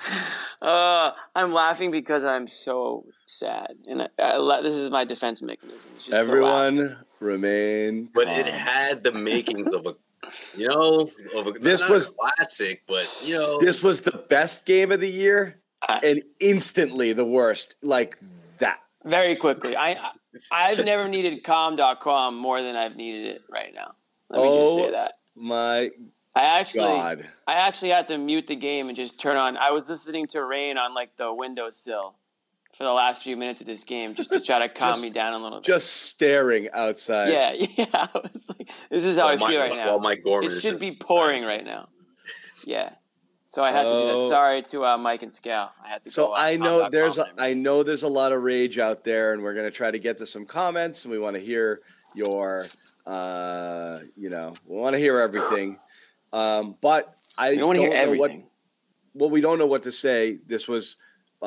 I'm laughing because I'm so sad, and this is my defense mechanism. It's just Everyone remain But calm. it had the makings of a, this not was a classic, but this was the best game of the year, and instantly the worst, like that. Very quickly, I've never needed calm.com more than I've needed it right now. Let me just say that. My I God. actually had to mute the game and just turn on. I was listening to rain on like the windowsill for the last few minutes of this game just to try to calm me down a little bit. Just staring outside. Yeah. I was like, this is how I feel right now. Mike Gorman it should be pouring right now. Yeah. So I had to do that. Sorry to Mike and Scal. I had to. So I know there's a lot of rage out there, and we're gonna try to get to some comments, and we want to hear your, we want to hear everything. But I don't hear know everything. we don't know what to say. This was,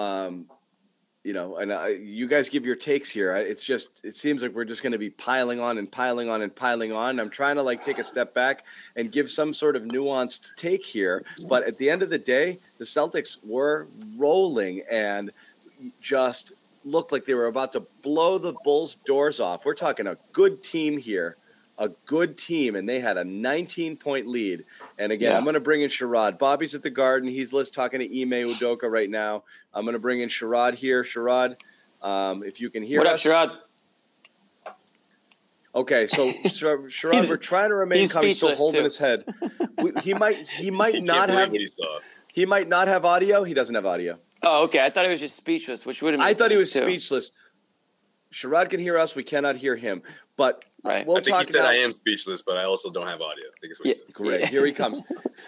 and you guys give your takes here. It seems like we're just going to be piling on and piling on and piling on. I'm trying to take a step back and give some sort of nuanced take here. But at the end of the day, the Celtics were rolling and just looked like they were about to blow the Bulls' doors off. We're talking a good team here. A good team, and they had a 19-point lead. And again, I'm going to bring in Sherrod. Bobby's at the Garden. He's talking to Ime Udoka right now. I'm going to bring in Sherrod here. Sherrod, if you can hear us. What up, Sherrod? Okay, so Sherrod, we're trying to remain calm. He's still holding his head. He might not have. He might not have audio. He doesn't have audio. Oh, okay. I thought he was just speechless, which would have. I thought he was speechless. Sherrod can hear us. We cannot hear him. But we'll I think he said I am speechless, but I also don't have audio. I think it's what he said. Great. Here he comes.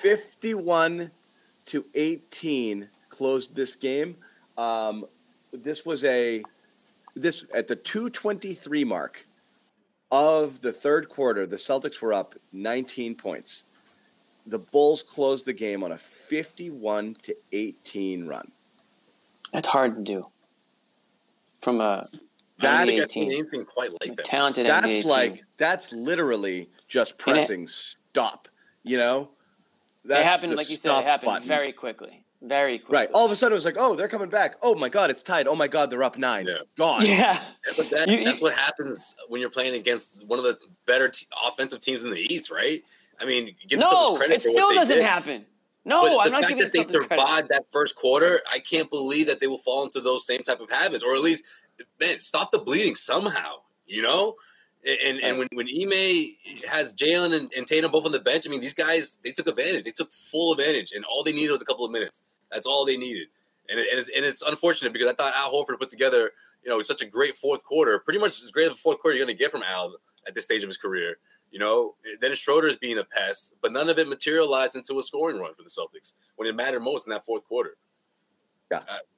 51-18 closed this game. This was at the 2:23 mark of the third quarter, the Celtics were up 19 points. The Bulls closed the game on a 51-18 run. That's hard to do. From a anything quite like that. Talented NBA team. That's literally just pressing stop. That's it happened, like you said, it happened very quickly. Very quickly. Right. All of a sudden it was like, oh, they're coming back. Oh my God, it's tied. Oh my God, they're up 9. Yeah. Gone. Yeah. But that's what happens when you're playing against one of the better offensive teams in the East, right? I mean, give themselves credit for what they did. No, it still doesn't happen. No, I'm not giving the fact that they survived that first quarter, I can't believe that they will fall into those same type of habits, or at least, man, stop the bleeding somehow, And when Ime has Jalen and Tatum both on the bench, I mean, these guys, they took advantage. They took full advantage, and all they needed was a couple of minutes. That's all they needed. And it's unfortunate because I thought Al Horford put together, such a great fourth quarter, pretty much as great of a fourth quarter you're going to get from Al at this stage of his career. Dennis Schroeder's being a pest, but none of it materialized into a scoring run for the Celtics when it mattered most in that fourth quarter. Yeah.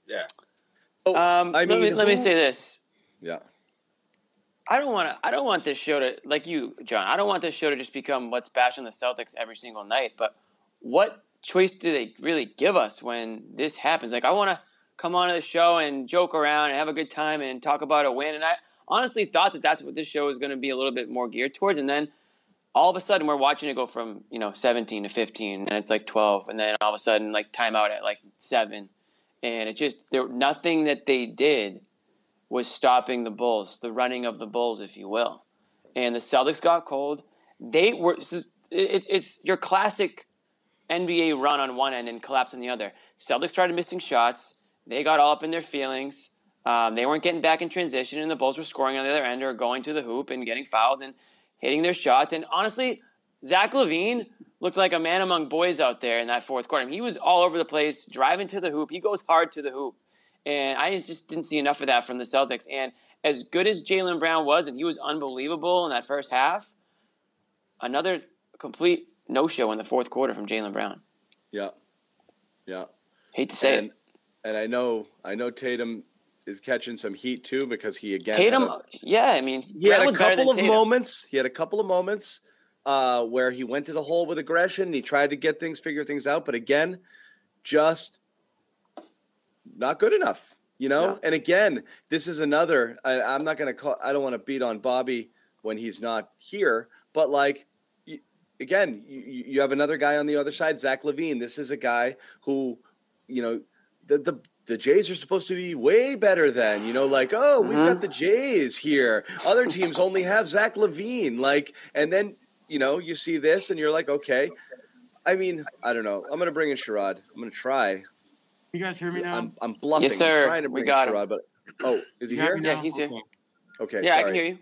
Let me say this. Yeah. I don't want this show to, like you, John, I don't want this show to just become let's bash on the Celtics every single night, but what choice do they really give us when this happens? Like, I want to come on to the show and joke around and have a good time and talk about a win, and I honestly thought that that's what this show was going to be a little bit more geared towards, and then all of a sudden we're watching it go from 17 to 15, and it's like 12, and then all of a sudden like timeout at like 7, and it just nothing that they did was stopping the Bulls, the running of the Bulls, if you will, and the Celtics got cold. They were it's your classic NBA run on one end and collapse on the other. Celtics started missing shots. They got all up in their feelings. They weren't getting back in transition, and the Bulls were scoring on the other end or going to the hoop and getting fouled and hitting their shots. And honestly, Zach LaVine looked like a man among boys out there in that fourth quarter. I mean, he was all over the place, driving to the hoop. He goes hard to the hoop. And I just didn't see enough of that from the Celtics. And as good as Jaylen Brown was, and he was unbelievable in that first half, another complete no-show in the fourth quarter from Jaylen Brown. Yeah. Hate to say it. And I know Tatum is catching some heat too because he again he had a couple of moments. He had a couple of moments where he went to the hole with aggression. And he tried to figure things out, but again, just not good enough. Yeah. And again, this is another. I'm not going to call. I don't want to beat on Bobby when he's not here, but you have another guy on the other side, Zach LaVine. This is a guy who, the Jays are supposed to be way better than, like, oh, we've got the Jays here. Other teams only have Zach LaVine. Like, and then, you see this and you're like, okay. I mean, I don't know. I'm going to bring in Sherrod. I'm going to try. You guys hear me now? I'm bluffing. Yes, sir. I'm trying to bring in Sherrod, but is he here? Yeah, he's here. Okay, yeah, sorry. I can hear you.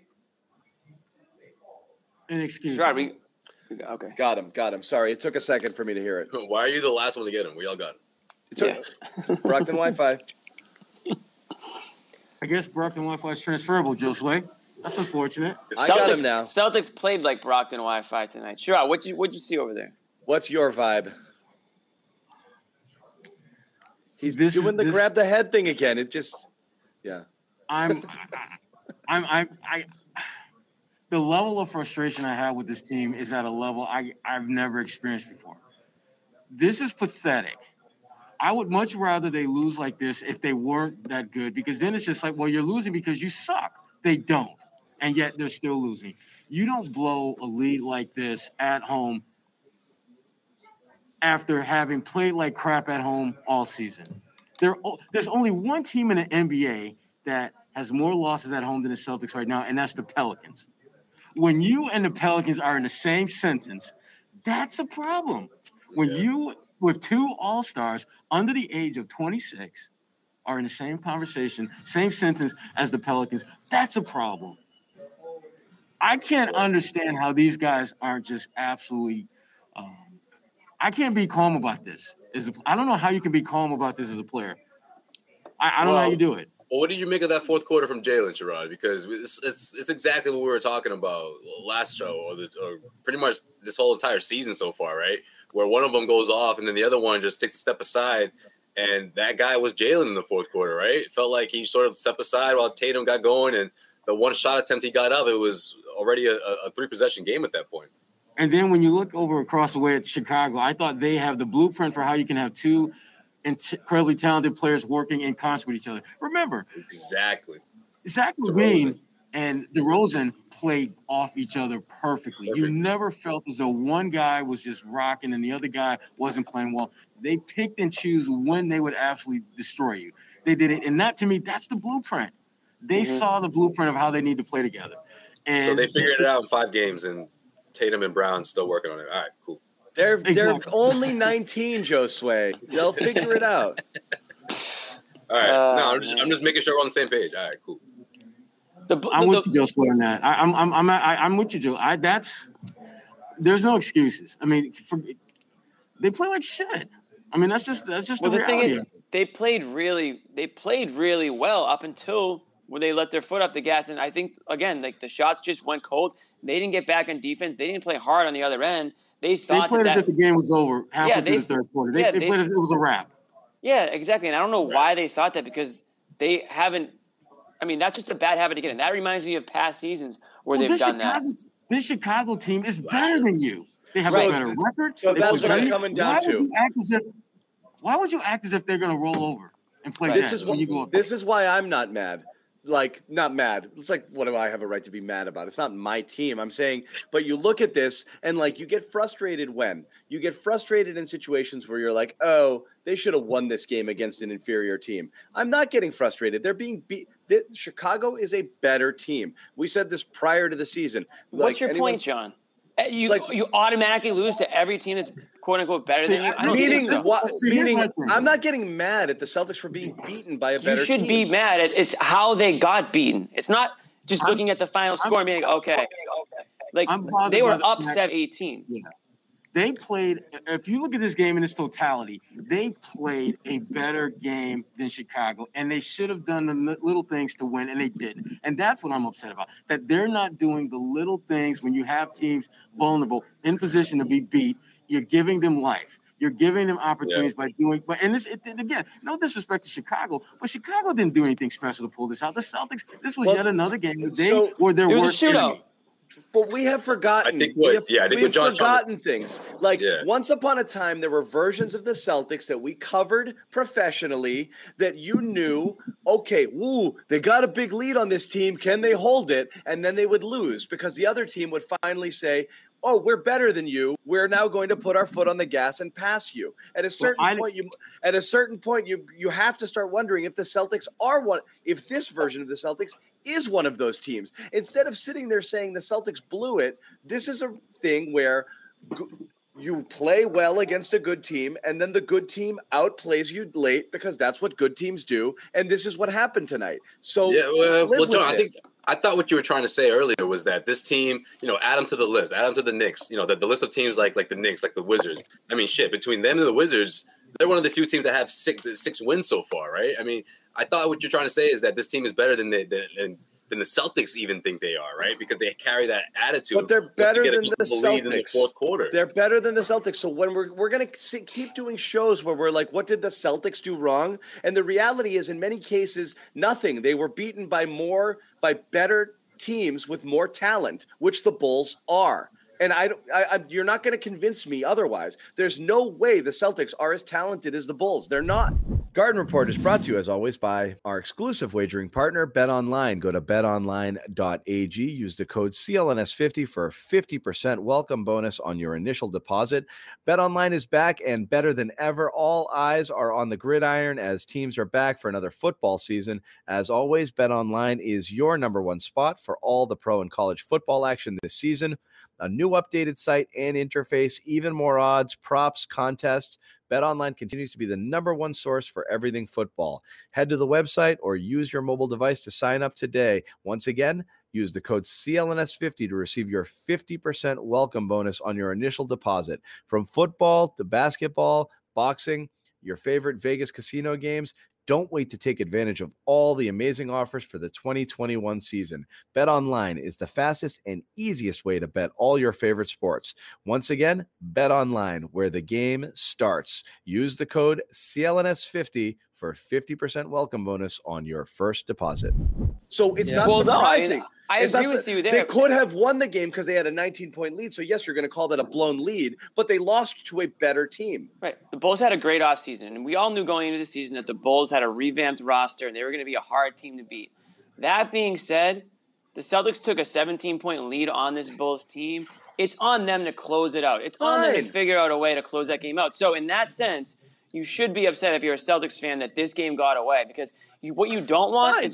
An excuse. Sherrod, okay. Got him. Sorry, it took a second for me to hear it. Why are you the last one to get him? We all got him. Brockton Wi-Fi. I guess Brockton Wi-Fi is transferable, Joe Sway. That's unfortunate. I got him now. Celtics played like Brockton Wi-Fi tonight. Sherrod, what'd you see over there? What's your vibe? He's doing the grab the head thing again. It just, yeah. The level of frustration I have with this team is at a level I've never experienced before. This is pathetic. I would much rather they lose like this if they weren't that good, because then it's just like, well, you're losing because you suck. They don't, and yet they're still losing. You don't blow a lead like this at home after having played like crap at home all season. There's only one team in the NBA that has more losses at home than the Celtics right now, and that's the Pelicans. When you and the Pelicans are in the same sentence, that's a problem. When you, with two All-Stars under the age of 26, are in the same conversation, same sentence as the Pelicans, that's a problem. I can't understand how these guys aren't just absolutely I can't be calm about this. I don't know how you can be calm about this as a player. I don't know how you do it. Well, what did you make of that fourth quarter from Jalen, Sherrod? Because it's exactly what we were talking about last show, or pretty much this whole entire season so far, right? Where one of them goes off and then the other one just takes a step aside, and that guy was Jalen in the fourth quarter, right? It felt like he sort of stepped aside while Tatum got going, and the one shot attempt he got up, it was already a 3-possession game at that point. And then when you look over across the way at Chicago, I thought they have the blueprint for how you can have two incredibly talented players working in concert with each other. Remember, exactly. Zach LaVine and DeRozan played off each other perfectly. You never felt as though one guy was just rocking and the other guy wasn't playing well. They picked and choose when they would absolutely destroy you. They did it, and that, to me, that's the blueprint. They saw the blueprint of how they need to play together. And so they figured it out in 5 games, and Tatum and Brown still working on it. All right, cool. They're only 19, Josue. They'll figure it out. All right. No, I'm just making sure we're on the same page. All right, cool. I'm with you, Joe, on that. I'm with you, Joe. There's no excuses. I mean, they play like shit. I mean, that's just the reality. Thing is, they played really well up until when they let their foot off the gas. And I think, again, like the shots just went cold. They didn't get back on defense. They didn't play hard on the other end. They played as if the game was over halfway through the third quarter. They played as if it was a wrap. Yeah, exactly. And I don't know why they thought that, because they haven't. I mean, that's just a bad habit to get in. That reminds me of past seasons where they've done that. This Chicago team is better than you. They have a better record. So that's what I'm coming down to. Why would you act as if they're going to roll over and play This is why I'm not mad. Like, not mad. It's like, what do I have a right to be mad about? It's not my team. I'm saying, but you look at this and like you get frustrated when you get frustrated in situations where you're like, oh, they should have won this game against an inferior team. I'm not getting frustrated. They're being beat. Chicago is a better team. We said this prior to the season. What's your point, John? You automatically lose to every team that's quote unquote better than you. I don't think so. Meaning, I'm not getting mad at the Celtics for being beaten by a better team. You should be mad at it's how they got beaten. It's not just looking at the final score and being okay. Like they were up 7-18. Yeah. They played. If you look at this game in its totality, they played a better game than Chicago, and they should have done the little things to win, and they didn't. And that's what I'm upset about. That they're not doing the little things when you have teams vulnerable in position to be beat. You're giving them life. You're giving them opportunities by doing. But again, no disrespect to Chicago, but Chicago didn't do anything special to pull this out. The Celtics. This was yet another game that they were their worst enemy. But we have forgotten. We've forgotten things. Like once upon a time, there were versions of the Celtics that we covered professionally that you knew, okay, they got a big lead on this team. Can they hold it? And then they would lose because the other team would finally say, oh, we're better than you. We're now going to put our foot on the gas and pass you. At a certain point, you have to start wondering if the Celtics are one. If this version of the Celtics is one of those teams, instead of sitting there saying the Celtics blew it, this is a thing where you play well against a good team, and then the good team outplays you late because that's what good teams do. And this is what happened tonight. So, John, I thought what you were trying to say earlier was that this team, add them to the list, add them to the Knicks, the list of teams like the Knicks, like the Wizards. I mean, shit, between them and the Wizards, they're one of the few teams that have six wins so far, right? I mean, I thought what you're trying to say is that this team is better than the Celtics even think they are, right? Because they carry that attitude. But they're better than the Celtics. In the fourth quarter. They're better than the Celtics. So when we're going to keep doing shows where we're like, what did the Celtics do wrong? And the reality is, in many cases, nothing. They were beaten by better teams with more talent, which the Bulls are. And you're not going to convince me otherwise. There's no way the Celtics are as talented as the Bulls. They're not. Garden Report is brought to you, as always, by our exclusive wagering partner, BetOnline. Go to betonline.ag. Use the code CLNS50 for a 50% welcome bonus on your initial deposit. BetOnline is back and better than ever. All eyes are on the gridiron as teams are back for another football season. As always, BetOnline is your number one spot for all the pro and college football action this season. A new updated site and interface, even more odds, props, contests. BetOnline continues to be the number one source for everything football. Head to the website or use your mobile device to sign up today. Once again, use the code CLNS50 to receive your 50% welcome bonus on your initial deposit. From football to basketball, boxing, your favorite Vegas casino games, don't wait to take advantage of all the amazing offers for the 2021 season. BetOnline is the fastest and easiest way to bet all your favorite sports. Once again, BetOnline, where the game starts. Use the code CLNS50 for a 50% welcome bonus on your first deposit. So it's not surprising. No, I agree with you there. They could have won the game because they had a 19-point lead. So, yes, you're going to call that a blown lead, but they lost to a better team. Right. The Bulls had a great offseason, and we all knew going into the season that the Bulls had a revamped roster, and they were going to be a hard team to beat. That being said, the Celtics took a 17-point lead on this Bulls team. It's on them to close it out. It's on them to figure out a way to close that game out. So, in that sense, you should be upset if you're a Celtics fan that this game got away, because what you don't want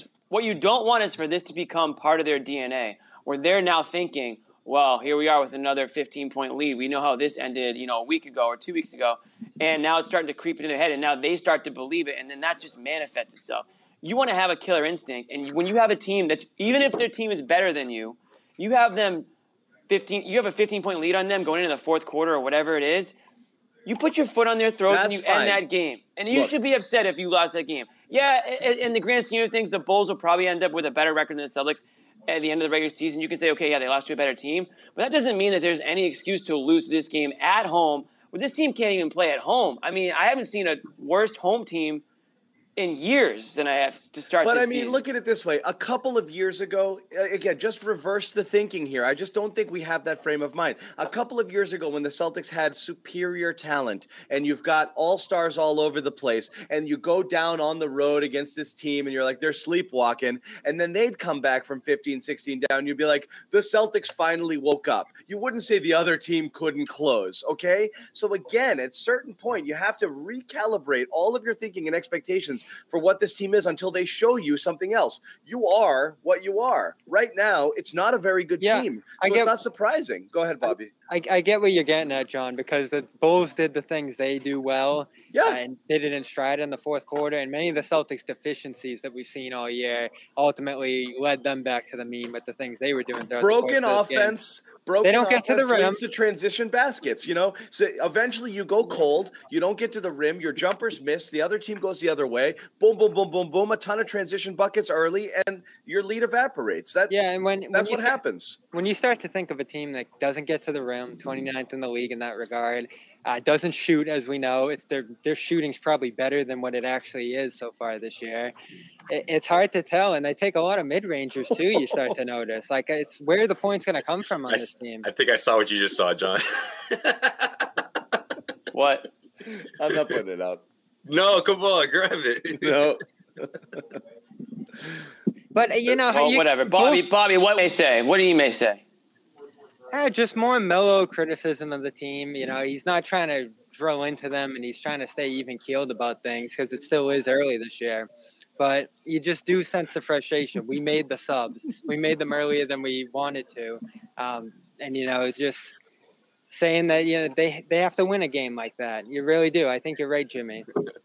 is for this to become part of their DNA, where they're now thinking, well, here we are with another 15-point lead. We know how this ended, a week ago or 2 weeks ago, and now it's starting to creep into their head, and now they start to believe it, and then that just manifests itself. You want to have a killer instinct, and when you have a team that's, even if their team is better than you, you have them you have a 15-point lead on them going into the fourth quarter or whatever it is. You put your foot on their throats and you end that game. And you should be upset if you lost that game. Yeah, in the grand scheme of things, the Bulls will probably end up with a better record than the Celtics at the end of the regular season. You can say, okay, yeah, they lost to a better team. But that doesn't mean that there's any excuse to lose this game at home. Well, this team can't even play at home. I mean, I haven't seen a worse home team in years than I have to start this season. But, look at it this way. A couple of years ago, again, just reverse the thinking here. I just don't think we have that frame of mind. A couple of years ago when the Celtics had superior talent and you've got all-stars all over the place and you go down on the road against this team and you're like, they're sleepwalking, and then they'd come back from 15, 16 down. You'd be like, the Celtics finally woke up. You wouldn't say the other team couldn't close, okay? So, again, at a certain point, you have to recalibrate all of your thinking and expectations for what this team is until they show you something else. You are what you are. Right now, it's not a very good team. So it's not surprising. Go ahead, Bobby. I get what you're getting at, John, because the Bulls did the things they do well and did it in stride in the fourth quarter. And many of the Celtics' deficiencies that we've seen all year ultimately led them back to the mean with the things they were doing. Broken offense. They don't get to the rim. Leads to transition baskets, So eventually you go cold. You don't get to the rim. Your jumpers miss. The other team goes the other way. Boom, boom, boom, boom, boom. A ton of transition buckets early, and your lead evaporates. That's what happens. When you start to think of a team that doesn't get to the rim, 29th in the league in that regard, doesn't shoot, as we know, their shooting's probably better than what it actually is so far this year. It's hard to tell, and they take a lot of mid-rangers too. You start to notice, it's where the point's going to come from on this team. I think I saw what you just saw, John. What? I'm not putting it up. No, come on, grab it. No. But whatever, Bobby. What may say? What do you may say? Just more mellow criticism of the team. You know, he's not trying to drill into them, and he's trying to stay even keeled about things because it still is early this year. But you just do sense the frustration. We made the subs. We made them earlier than we wanted to. And, you know, just saying that, you know, they have to win a game like that. You really do. I think you're right, Jimmy.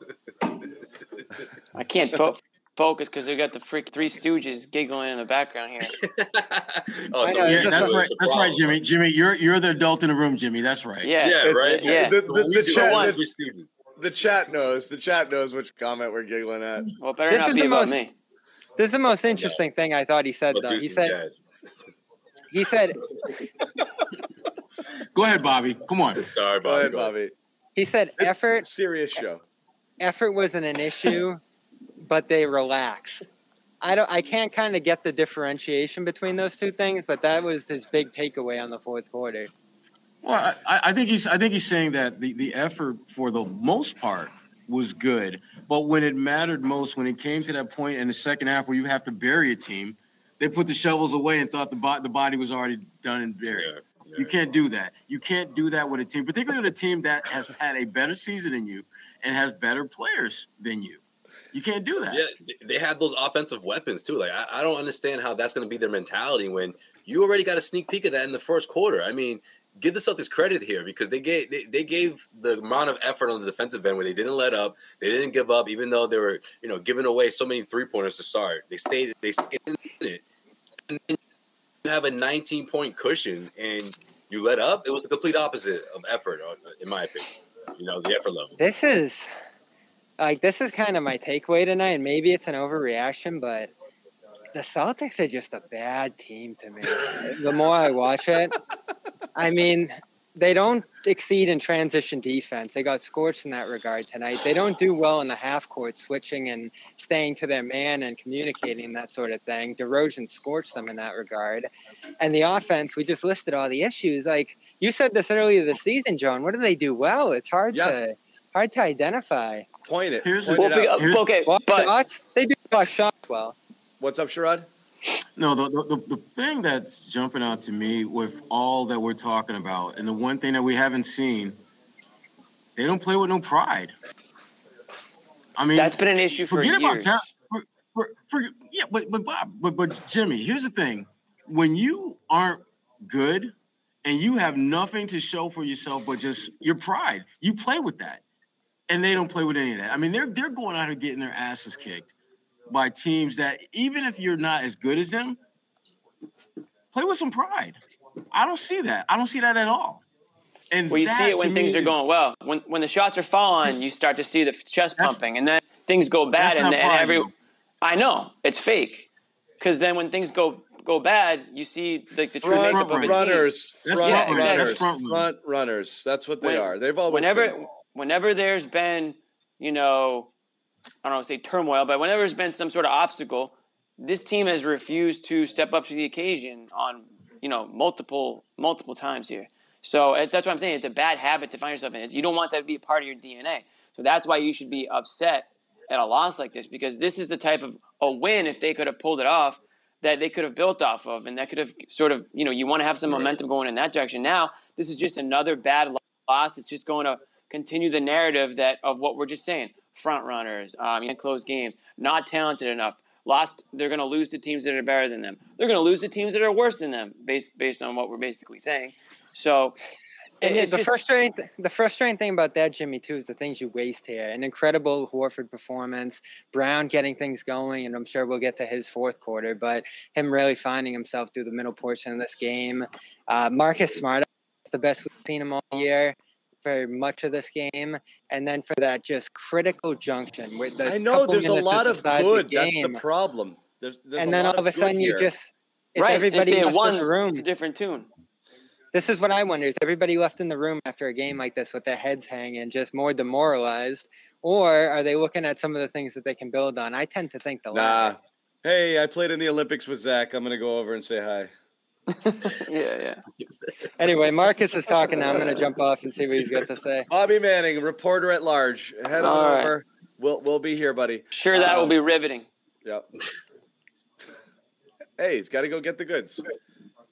I can't focus because we got the freak Three Stooges giggling in the background here. Yeah, that's right. That's right, Jimmy. Jimmy, you're the adult in the room, Jimmy. That's right. Yeah, right. Yeah. The chat knows. The chat knows which comment we're giggling at. Well, it better not be about me. This is the most interesting thing I thought he said, though. He said. Go ahead, Bobby. Come on. Sorry, Bobby. Go ahead, Bobby. He said effort. Serious show. Effort wasn't an issue, but they relaxed. I can't kind of get the differentiation between those two things, but that was his big takeaway on the fourth quarter. Well, I think he's saying that the effort for the most part was good, but when it mattered most, when it came to that point in the second half where you have to bury a team, they put the shovels away and thought the body was already done and buried. Yeah. You can't do that. You can't do that with a team, particularly with a team that has had a better season than you and has better players than you. You can't do that. Yeah, they have those offensive weapons too. Like I don't understand how that's going to be their mentality when you already got a sneak peek of that in the first quarter. I mean, give the Celtics credit here because they gave the amount of effort on the defensive end where they didn't let up, they didn't give up, even though they were giving away so many 3-pointers to start. They stayed in it, and then you have a 19-point cushion and you let up. It was the complete opposite of effort, in my opinion. The effort level. This is kind of my takeaway tonight, and maybe it's an overreaction, but the Celtics are just a bad team to me. The more I watch it, I mean, they don't exceed in transition defense. They got scorched in that regard tonight. They don't do well in the half court, switching and staying to their man and communicating, that sort of thing. DeRozan scorched them in that regard. And the offense, we just listed all the issues. Like you said this earlier this season, John, what do they do well? It's hard to identify. Point it. Okay, shots. They do block shots well. What's up, Sherrod? No, the thing that's jumping out to me with all that we're talking about, and the one thing that we haven't seen, they don't play with no pride. I mean, that's been an issue for years. But Jimmy, here's the thing: when you aren't good and you have nothing to show for yourself but just your pride, you play with that, and they don't play with any of that. I mean, they're going out here getting their asses kicked by teams that, even if you're not as good as them, play with some pride. I don't see that. I don't see that at all. And you see it when things are going well. When the shots are falling, you start to see the chest pumping, and then things go bad, I know it's fake, because then when things go bad, you see the true makeup of a team. Front runners. That's what they are. They've always been. Whenever there's been, I don't want to say turmoil, but whenever there's been some sort of obstacle, this team has refused to step up to the occasion on, multiple times here. So that's what I'm saying. It's a bad habit to find yourself in. You don't want that to be a part of your DNA. So that's why you should be upset at a loss like this, because this is the type of a win, if they could have pulled it off, that they could have built off of, and that could have sort of, you want to have some momentum going in that direction. Now, this is just another bad loss. It's just going to continue the narrative of what we're just saying. Front runners, close games, not talented enough. They're going to lose to teams that are better than them. They're going to lose to teams that are worse than them, based on what we're basically saying. So, the frustrating thing about that, Jimmy, too, is the things you waste here. An incredible Horford performance, Brown getting things going, and I'm sure we'll get to his fourth quarter, but him really finding himself through the middle portion of this game. Marcus Smart is the best we've seen him all year for much of this game, and then for that just critical junction with the there's a lot of good. That's the problem. There's and then all of a sudden it's right. Everybody if they left won, in the room. It's a different tune. This is what I wonder: is everybody left in the room after a game like this with their heads hanging, just more demoralized, or are they looking at some of the things that they can build on? I tend to think the latter. Hey, I played in the Olympics with Zach. I'm gonna go over and say hi. Yeah. Anyway, Marcus is talking now. I'm going to jump off and see what he's got to say. Bobby Manning, reporter at large. Head on over. We'll be here, buddy. Sure, that will be riveting. Yep. Hey, he's got to go get the goods.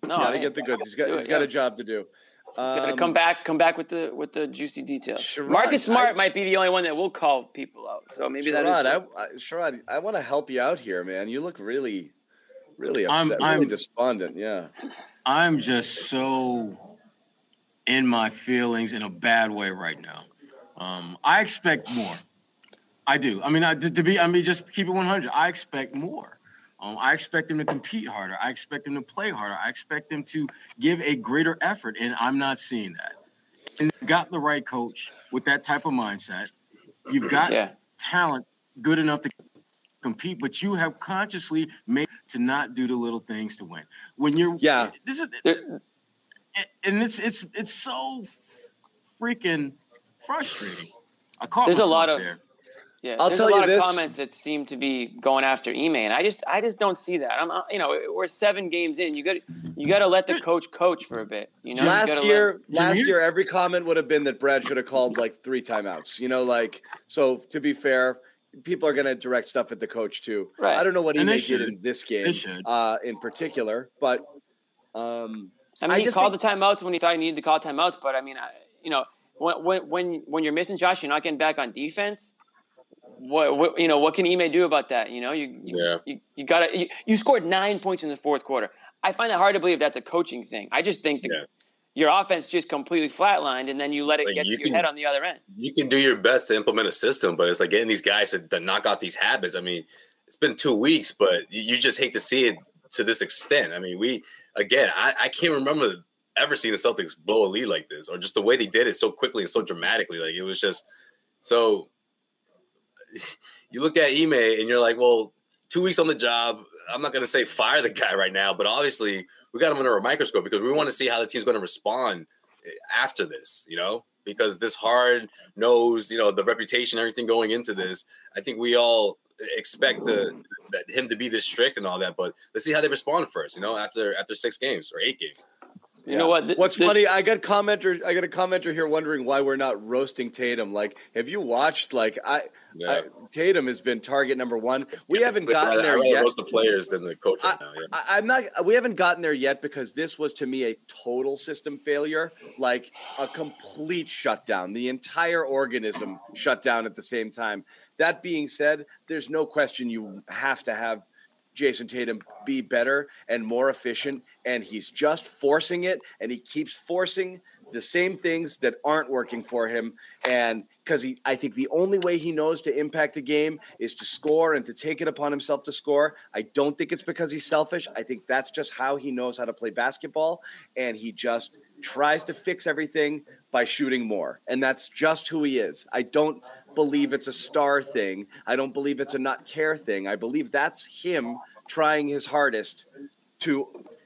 No, Gotta hey, get the goods. He's do got it, a job to do. He's got to come back with the juicy details. Sherrod, Marcus Smart might be the only one that will call people out. So maybe Sherrod, that is. Sherrod, I want to help you out here, man. You look really upset, really despondent. Yeah. I'm just so in my feelings in a bad way right now. I expect more. I do. I mean, just keep it 100. I expect more. I expect them to compete harder. I expect them to play harder. I expect them to give a greater effort, and I'm not seeing that. And you've got the right coach with that type of mindset. You've got talent good enough to compete, but you have consciously made to not do the little things to win. When you're this is and it's so freaking frustrating. There's a lot of there. Yeah, I'll there's tell a lot you of this. comments that seem to be going after Ime, and I just don't see that. We're 7 games in. You got to let the coach for a bit. You know, last year, every comment would have been that Brad should have called like 3 timeouts. You know, like, so to be fair, people are going to direct stuff at the coach too. Right. I don't know what Ime did in this game in particular, but he called the timeouts when he thought he needed to call timeouts. But I mean, when you're missing Josh, you're not getting back on defense. What can Ime do about that? You know, you scored 9 points in the fourth quarter. I find that hard to believe that's a coaching thing. I just think your offense just completely flatlined, and then you let it get to your head on the other end. You can do your best to implement a system, but it's like getting these guys to knock out these habits. I mean, it's been 2 weeks, but you just hate to see it to this extent. I mean, I can't remember ever seeing the Celtics blow a lead like this, or just the way they did it so quickly and so dramatically. Like, it was just so. You look at Ime and you're like, well, 2 weeks on the job. I'm not going to say fire the guy right now, but obviously we got him under a microscope because we want to see how the team's going to respond after this, you know, because this hard-nosed, the reputation, everything going into this, I think we all expect that him to be this strict and all that, but let's see how they respond first, after 6 games or 8 games. You know what? What's funny? I got a commenter here wondering why we're not roasting Tatum. Like, have you watched? Like, Tatum has been target number 1. We haven't gotten there yet. Roast the players than the coach right now. Yeah. I'm not. We haven't gotten there yet because this was to me a total system failure, like a complete shutdown. The entire organism shut down at the same time. That being said, there's no question you have to have Jason Tatum be better and more efficient, and he's just forcing it, and he keeps forcing the same things that aren't working for him. And because I think the only way he knows to impact a game is to score and to take it upon himself to score. I don't think it's because he's selfish. I think that's just how he knows how to play basketball, and he just tries to fix everything by shooting more, and that's just who he is. I don't believe it's a star thing. I don't believe it's a not care thing. I believe that's him trying his hardest to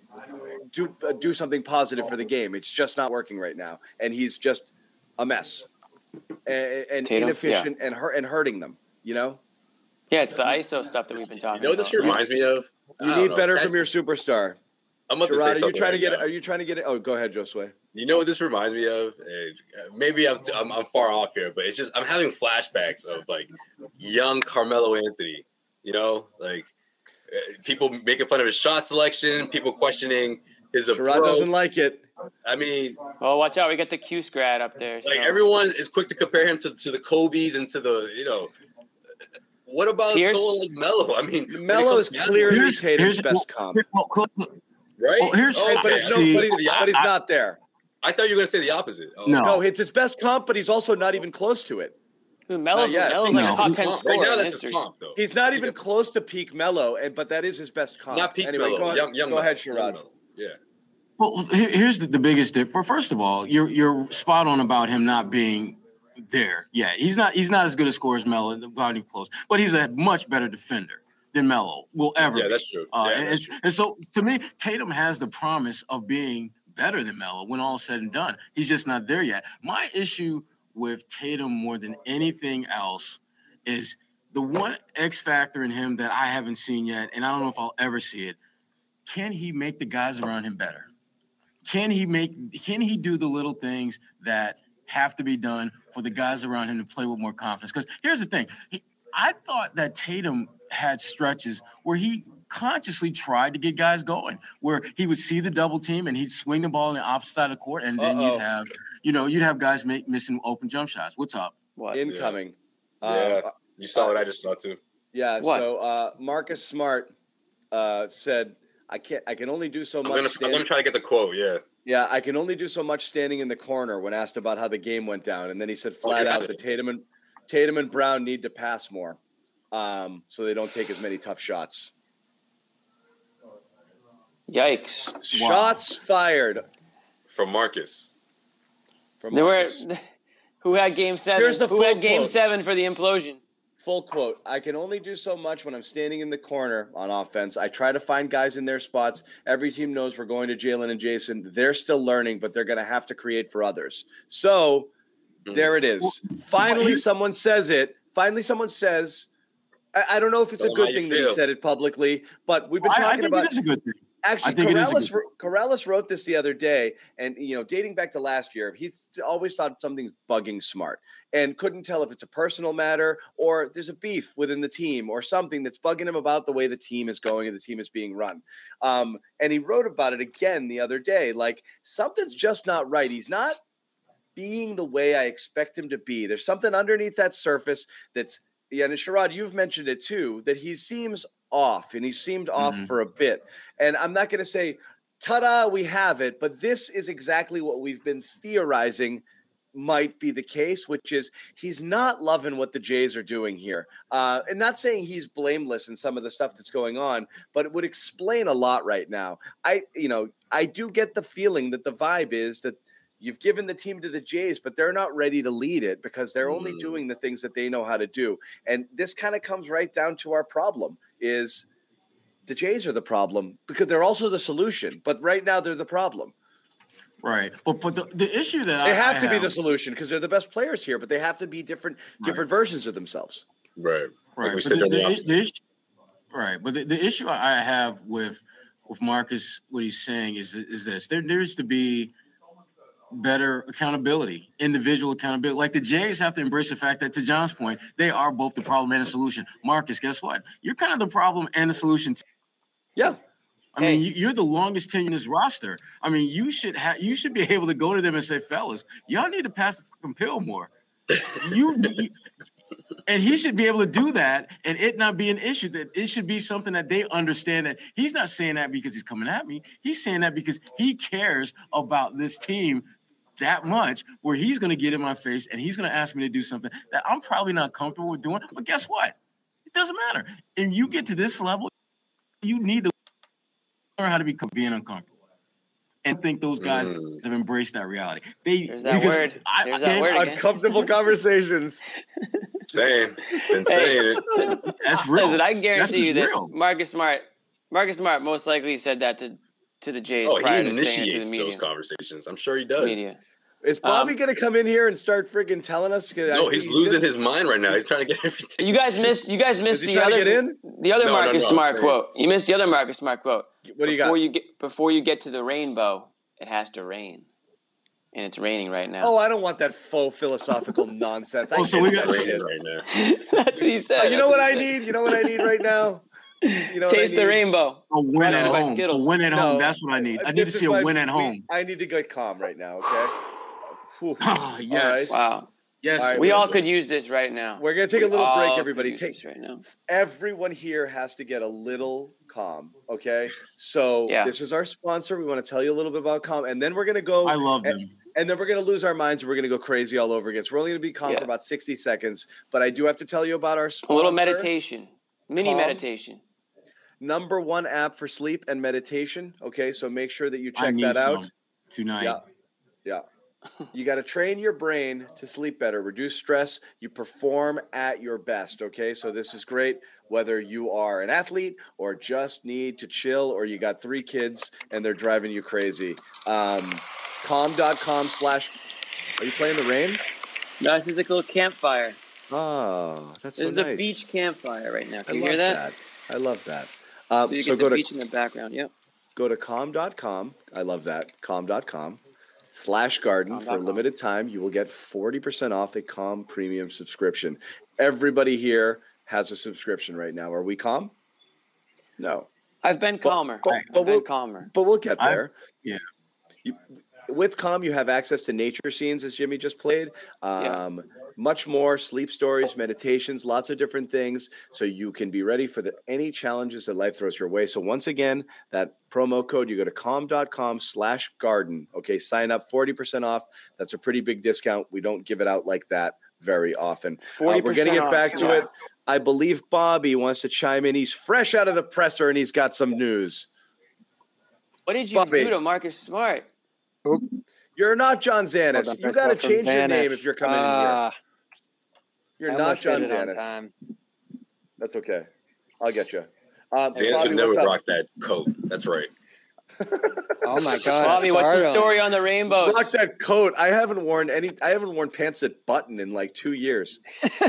do something positive for the game. It's just not working right now, and he's just a mess and Tatum, inefficient and hurting them. Yeah, it's the ISO stuff that we've been talking about. You know what this reminds me of? You need better from your superstar. I'm about to say something. Are you trying to get it? Oh, go ahead, Josue. You know what this reminds me of? Maybe I'm far off here, but it's just I'm having flashbacks of like young Carmelo Anthony. Like people making fun of his shot selection, people questioning his approach. Sherrod doesn't like it. I mean, oh, watch out! We got the Q grad up there. Like everyone is quick to compare him to the Kobe's and to the What about someone like Melo? I mean, Melo is clearly Tatum's best comp. Right? But he's not there. I thought you were going to say the opposite. Oh. No, it's his best comp, but he's also not even close to it. Melo's like a top 10 scorer. Right now, that's his comp, though. He's not even close to peak Melo, but that is his best comp. Not peak Melo. Go ahead, Sherrod. Yeah. Well, here's the biggest difference. First of all, you're spot on about him not being there. Yeah, he's not as good a scorer as Melo, not even close. But he's a much better defender than Melo will ever be. Yeah, that's true. And so, to me, Tatum has the promise of being better than Melo when all is said and done. He's just not there yet. My issue with Tatum more than anything else is the one X factor in him that I haven't seen yet, and I don't know if I'll ever see it. Can he make the guys around him better? Can he do the little things that have to be done for the guys around him to play with more confidence? Because here's the thing. I thought that Tatum had stretches where he consciously tried to get guys going, where he would see the double team and he'd swing the ball in the opposite side of the court, and then you'd have guys missing open jump shots. What's up? What? Incoming. Yeah, you saw what I just saw too. Yeah. What? So Marcus Smart said, I can only do so much. I'm gonna try to get the quote. Yeah. Yeah, I can only do so much standing in the corner when asked about how the game went down. And then he said flat out that Tatum and Brown need to pass more so they don't take as many tough shots. Yikes. Shots fired. From Marcus. Who had game 7? Here's the who had full game quote. 7 for the implosion? Full quote. I can only do so much when I'm standing in the corner on offense. I try to find guys in their spots. Every team knows we're going to Jalen and Jason. They're still learning, but they're going to have to create for others. So there it is. Finally, someone says it. Finally, someone says, I don't know if it's a good thing that he said it publicly, but we've been talking about it is a good thing. Actually, Corrales wrote this the other day, and dating back to last year, he always thought something's bugging Smart and couldn't tell if it's a personal matter or there's a beef within the team or something that's bugging him about the way the team is going and the team is being run. And he wrote about it again the other day, like something's just not right. He's not being the way I expect him to be. There's something underneath that surface that's, and Sherrod, you've mentioned it too, that he seems off, and he seemed off for a bit. And I'm not going to say, ta-da, we have it, but this is exactly what we've been theorizing might be the case, which is he's not loving what the Jays are doing here. And not saying he's blameless in some of the stuff that's going on, but it would explain a lot right now. I do get the feeling that the vibe is that you've given the team to the Jays, but they're not ready to lead it because they're only doing the things that they know how to do. And this kind of comes right down to our problem is the Jays are the problem because they're also the solution. But right now they're the problem. Right. But the issue that they have to be the solution because they're the best players here, but they have to be different versions of themselves. Right. Right. Like But the issue I have with Marcus, what he's saying is this: there needs to be better accountability, individual accountability. Like the Jays have to embrace the fact that, to John's point, they are both the problem and the solution. Marcus, guess what? You're kind of the problem and the solution. Yeah. I mean, you're the longest tenure in this roster. I mean, you should be able to go to them and say, fellas, y'all need to pass the fucking pill more. And he should be able to do that and it not be an issue. That it should be something that they understand that he's not saying that because he's coming at me. He's saying that because he cares about this team that much where he's going to get in my face and he's going to ask me to do something that I'm probably not comfortable with doing. But guess what? It doesn't matter. And you get to this level, you need to learn how to be being uncomfortable. And I think those guys have embraced that reality. There's that word. There's that word again. Uncomfortable conversations. Been saying it. That's real. Listen, I can guarantee you that real. Marcus Smart most likely said that to the Jays prior to saying it to the media. Those conversations. I'm sure he does. Media. Is Bobby going to come in here and start friggin' telling us? No, he's losing his mind right now. He's trying to get everything. You guys missed the other Marcus Smart quote. You missed the other Marcus Smart quote. What do you got? Before you get to the rainbow, it has to rain. And it's raining right now. Oh, I don't want that faux philosophical nonsense. So we got raining right now. That's what he said. You know what I need? You know what I need right now? Taste the rainbow. A win at by home. Skittles. A win at home. That's what I need. I need to see a win at home. I need to get calm right now, okay? Yes. Right. Wow. Yes. All right, we all could use this right now. We're going to take a little break, everybody. Take right now. Everyone here has to get a little calm, okay? So This is our sponsor. We want to tell you a little bit about Calm, and then we're going to go. I love them. And then we're going to lose our minds and we're going to go crazy all over again. So we're only going to be calm for about 60 seconds. But I do have to tell you about our sponsor. A little meditation. Mini meditation. #1 app for sleep and meditation. Okay, so make sure that you check that out. Tonight. Yeah. You got to train your brain to sleep better, reduce stress. You perform at your best. Okay, so this is great. Whether you are an athlete or just need to chill or you got 3 kids and they're driving you crazy. Calm.com/ Are you playing the rain? No, this is like a little campfire. Oh, that's This is nice. a beach campfire right now. Can you hear that? I love that. So you get the beach in the background. Yep. Go to calm.com. I love that. Calm.com/garden for a limited time. You will get 40% off a Calm premium subscription. Everybody here has a subscription right now. Are we calm? No. I've been calmer. I've been calmer. But we'll get there. Yeah. With Calm, you have access to nature scenes, as Jimmy just played. Much more sleep stories, meditations, lots of different things, so you can be ready for any challenges that life throws your way. So once again, that promo code, you go to calm.com/garden. Okay, sign up, 40% off. That's a pretty big discount. We don't give it out like that very often. 40% we're going to get back off, to it. I believe Bobby wants to chime in. He's fresh out of the presser, and he's got some news. What did you do to Marcus Smart? You're not John Zanis. You got to change your name if you're coming in here. You're not John Zanis. That's okay. I'll get you. Zanis would never rock that coat. That's right. Oh my God, Bobby! What's the story on the Rainbows? Rock that coat. I haven't worn pants that button in like 2 years.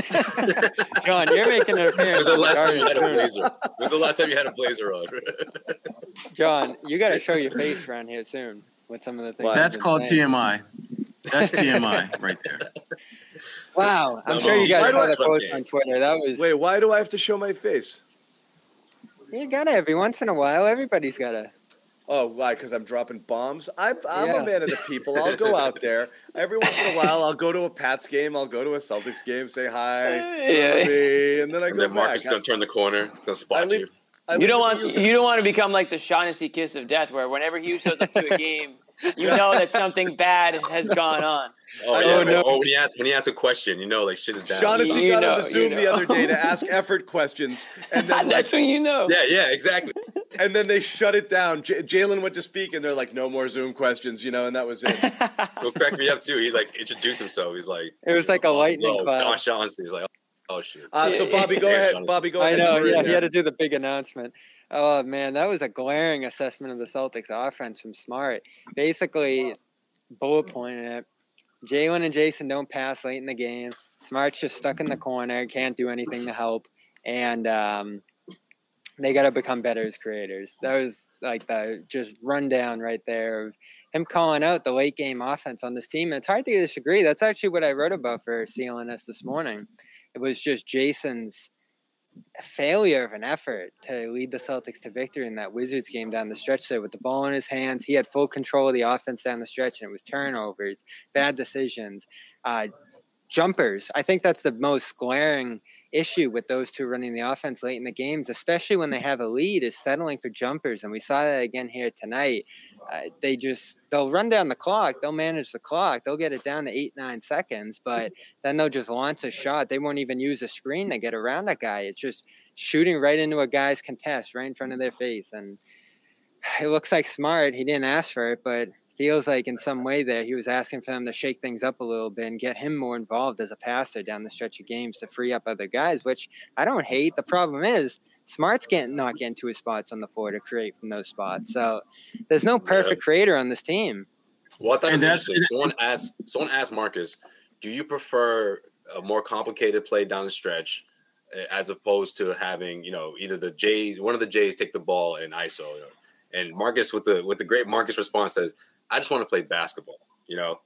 John, you're making an appearance. When's the last time you had a blazer? When's the last time you had a blazer on? John, you got to show your face around here soon with some of the things. That's called TMI. That's TMI right there. Wow, I'm sure you guys saw the post on Twitter. That was. Wait, why do I have to show my face? You gotta every once in a while. Everybody's gotta. Oh, why? Because I'm dropping bombs? I'm a man of the people. I'll go out there. Every once in a while, I'll go to a Pats game. I'll go to a Celtics game, say hi, and then I go and then Marcus is going to turn the corner, going to spot you. You don't want to become like the Shaughnessy kiss of death, where whenever he shows up to a game, you know that something bad has gone on. Oh, yeah. No. Or when he asks a question, you know, like shit is down. Shaughnessy got on the Zoom the other day to ask effort questions, and then that's when you know. Yeah, exactly. And then they shut it down. Jalen went to speak, and they're like, "No more Zoom questions," and that was it. It'll crack me up too. He like introduced himself. He's like, it was like a lightning cloud. John Shaughnessy. He's like, oh shit. So Bobby, go ahead. Bobby, go ahead. I know. Yeah, he had to do the big announcement. Oh man, that was a glaring assessment of the Celtics offense from Smart. Basically, bullet pointing it. Jalen and Jason don't pass late in the game. Smart's just stuck in the corner, can't do anything to help, and they got to become better as creators. That was like the just rundown right there of him calling out the late game offense on this team. And it's hard to disagree. That's actually what I wrote about for CLNS this morning. It was just Jason's failure of an effort to lead the Celtics to victory in that Wizards game down the stretch there with the ball in his hands. He had full control of the offense down the stretch, and it was turnovers, bad decisions, jumpers. I think that's the most glaring issue with those two running the offense late in the games, especially when they have a lead, is settling for jumpers. And we saw that again here tonight. They'll run down the clock. They'll manage the clock. They'll get it down to 8-9 seconds, but then they'll just launch a shot. They won't even use a screen to get around a guy. It's just shooting right into a guy's contest right in front of their face. And it looks like Smart. He didn't ask for it, but feels like in some way there he was asking for them to shake things up a little bit and get him more involved as a passer down the stretch of games to free up other guys, which I don't hate. The problem is Smart's not getting to his spots on the floor to create from those spots. So there's no perfect creator on this team. Well, I thought it was interesting. Someone asked Marcus, do you prefer a more complicated play down the stretch as opposed to having, either one of the Jays take the ball and ISO? And Marcus with the great Marcus response says, I just want to play basketball, and ...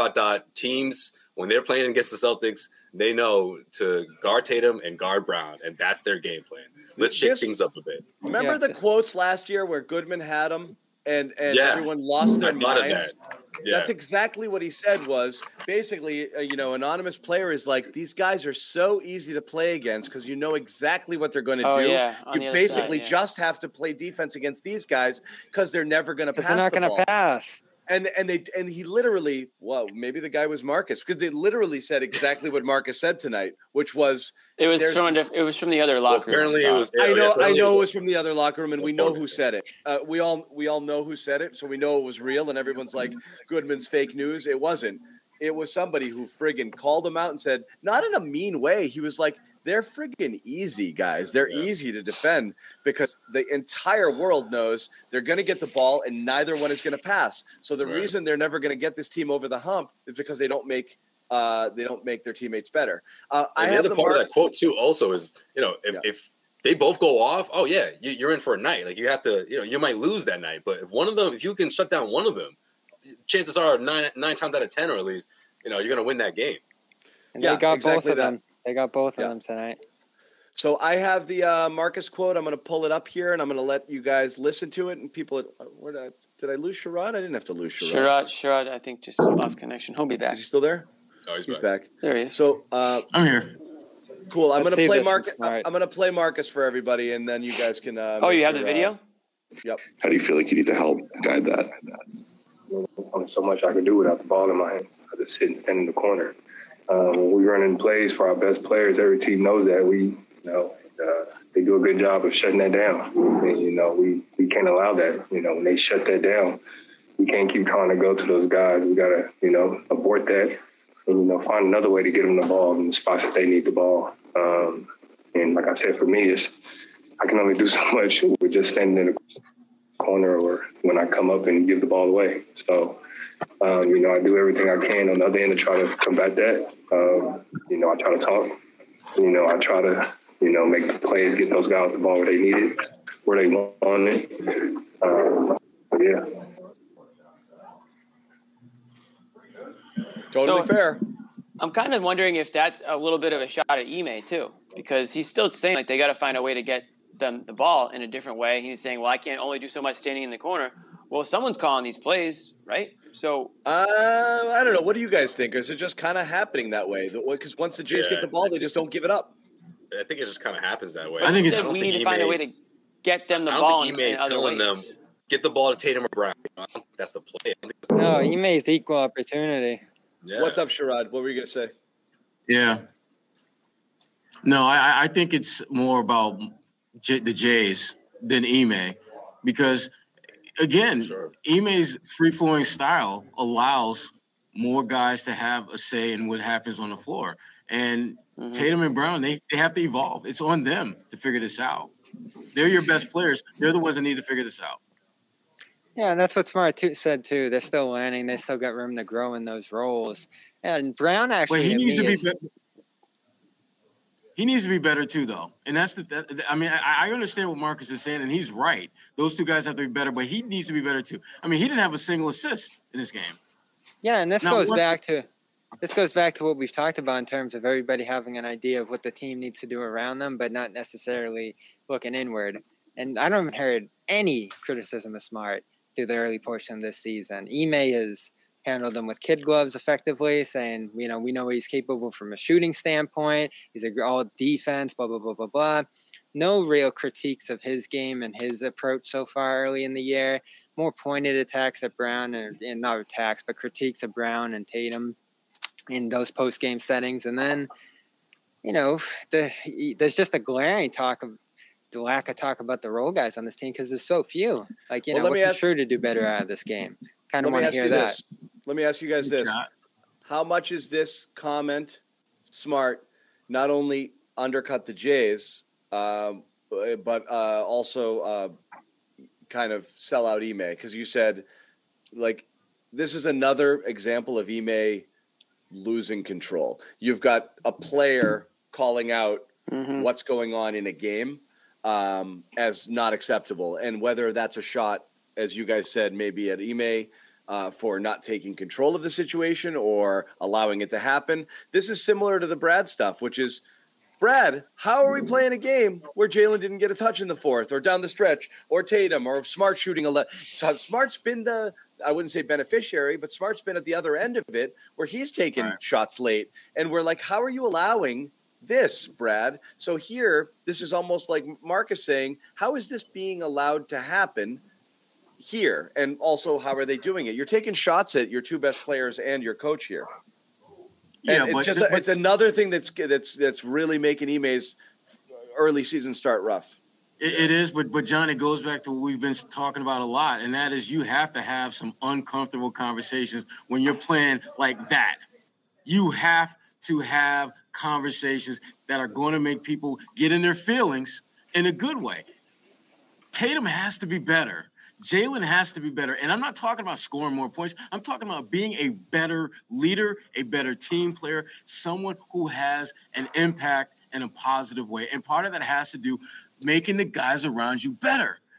teams, when they're playing against the Celtics, they know to guard Tatum and guard Brown, and that's their game plan. Let's shake things up a bit. Remember the quotes last year where Goodman had them and everyone lost their minds? That's exactly what he said was basically, anonymous player is like, these guys are so easy to play against because you know exactly what they're going to do. Yeah, you basically just have to play defense against these guys because they're never going to pass. They're not going to pass. And he literally, maybe the guy was Marcus, because they literally said exactly what Marcus said tonight, which was it was from the other locker room. Apparently it was. I know it was from the other locker room, and we know who said it. We all know who said it, so we know it was real. And everyone's like, Goodman's fake news. It wasn't. It was somebody who friggin' called him out and said, not in a mean way. He was like, they're friggin' easy, guys. They're easy to defend because the entire world knows they're going to get the ball and neither one is going to pass. So the reason they're never going to get this team over the hump is because they don't make their teammates better. And the other part of that quote too also is, if they both go off, you're in for a night. Like you have to, you might lose that night, but if you can shut down one of them, chances are nine times out of 10, or at least, you're going to win that game. And they got both of them. They got both of them tonight. So I have the Marcus quote. I'm going to pull it up here, and I'm going to let you guys listen to it. And people, did I lose Sherrod? I didn't have to lose Sherrod. Sherrod, I think just lost connection. He'll be back. Is he still there? Oh, He's back. There he is. So I'm here. cool. I'm going Let's to see play this Marcus. one, I'm going to play Marcus for everybody, and then you guys can. Oh, you have the video? Yep. How do you feel like you need to help guide that? Only so much I can do without the ball in my hand. I just sit and stand in the corner. When we run in plays for our best players, every team knows that they do a good job of shutting that down. And, we can't allow that. When they shut that down, we can't keep trying to go to those guys. We got to, abort that and, find another way to get them the ball in the spots that they need the ball. And like I said, for me, I can only do so much with just standing in the corner or when I come up and give the ball away. So, I do everything I can on the other end to try to combat that. I try to talk. I try to, make the plays, get those guys the ball where they need it, where they want it. Yeah. Totally fair. I'm kind of wondering if that's a little bit of a shot at Ime too, because he's still saying like they got to find a way to get them the ball in a different way. He's saying, well, I can't only do so much standing in the corner. Well, someone's calling these plays, right? So I don't know. What do you guys think? Or is it just kind of happening that way? Because once the Jays get the ball, they just don't give it up. I think it just kind of happens that way. I think we need to find a way to get them the ball in other ways. Them, get the ball to Tatum or Brown. I don't think that's the play. No, Ime's equal opportunity. Yeah. What's up, Sherrod? What were you going to say? Yeah. No, I think it's more about the Jays than Ime because, again, Ime's free-flowing style allows more guys to have a say in what happens on the floor. And Tatum and Brown, they have to evolve. It's on them to figure this out. They're your best players. They're the ones that need to figure this out. Yeah, and that's what Smart said, too. They're still learning. They still got room to grow in those roles. And Brown actually he needs to be better, too, though. And that's I understand what Marcus is saying, and he's right. Those two guys have to be better, but he needs to be better, too. I mean, he didn't have a single assist in this game. Yeah, and this goes back to what we've talked about in terms of everybody having an idea of what the team needs to do around them, but not necessarily looking inward. And I haven't heard any criticism of Smart through the early portion of this season. Ime has handled them with kid gloves effectively, saying, we know what he's capable from a shooting standpoint. He's all defense, blah, blah, blah, blah, blah. No real critiques of his game and his approach so far early in the year. More pointed attacks at Brown, and not attacks, but critiques of Brown and Tatum in those post-game settings. And then, there's just a glaring the lack of talk about the role guys on this team because there's so few. We're sure to do better out of this game. Kind of want to hear that. Let me ask you guys this. How much is this comment Smart not only undercut the Jays, but also kind of sell out Ime? Because you said, this is another example of Ime losing control. You've got a player calling out what's going on in a game as not acceptable. And whether that's a shot, as you guys said, maybe at Ime for not taking control of the situation or allowing it to happen. This is similar to the Brad stuff, which is, Brad, how are we playing a game where Jalen didn't get a touch in the fourth or down the stretch or Tatum or Smart shooting so Smart's been I wouldn't say beneficiary, but Smart's been at the other end of it where he's taken shots late. And we're like, how are you allowing this, Brad? So here, this is almost like Marcus saying, how is this being allowed to happen here? And also, how are they doing it? You're taking shots at your two best players and your coach here. Yeah, and it's another thing that's really making Ime's early season start rough. It is, but John, it goes back to what we've been talking about a lot, and that is you have to have some uncomfortable conversations when you're playing like that. You have to have conversations that are going to make people get in their feelings in a good way. Tatum has to be better. Jalen has to be better. And I'm not talking about scoring more points. I'm talking about being a better leader, a better team player, someone who has an impact in a positive way. And part of that has to do making the guys around you better.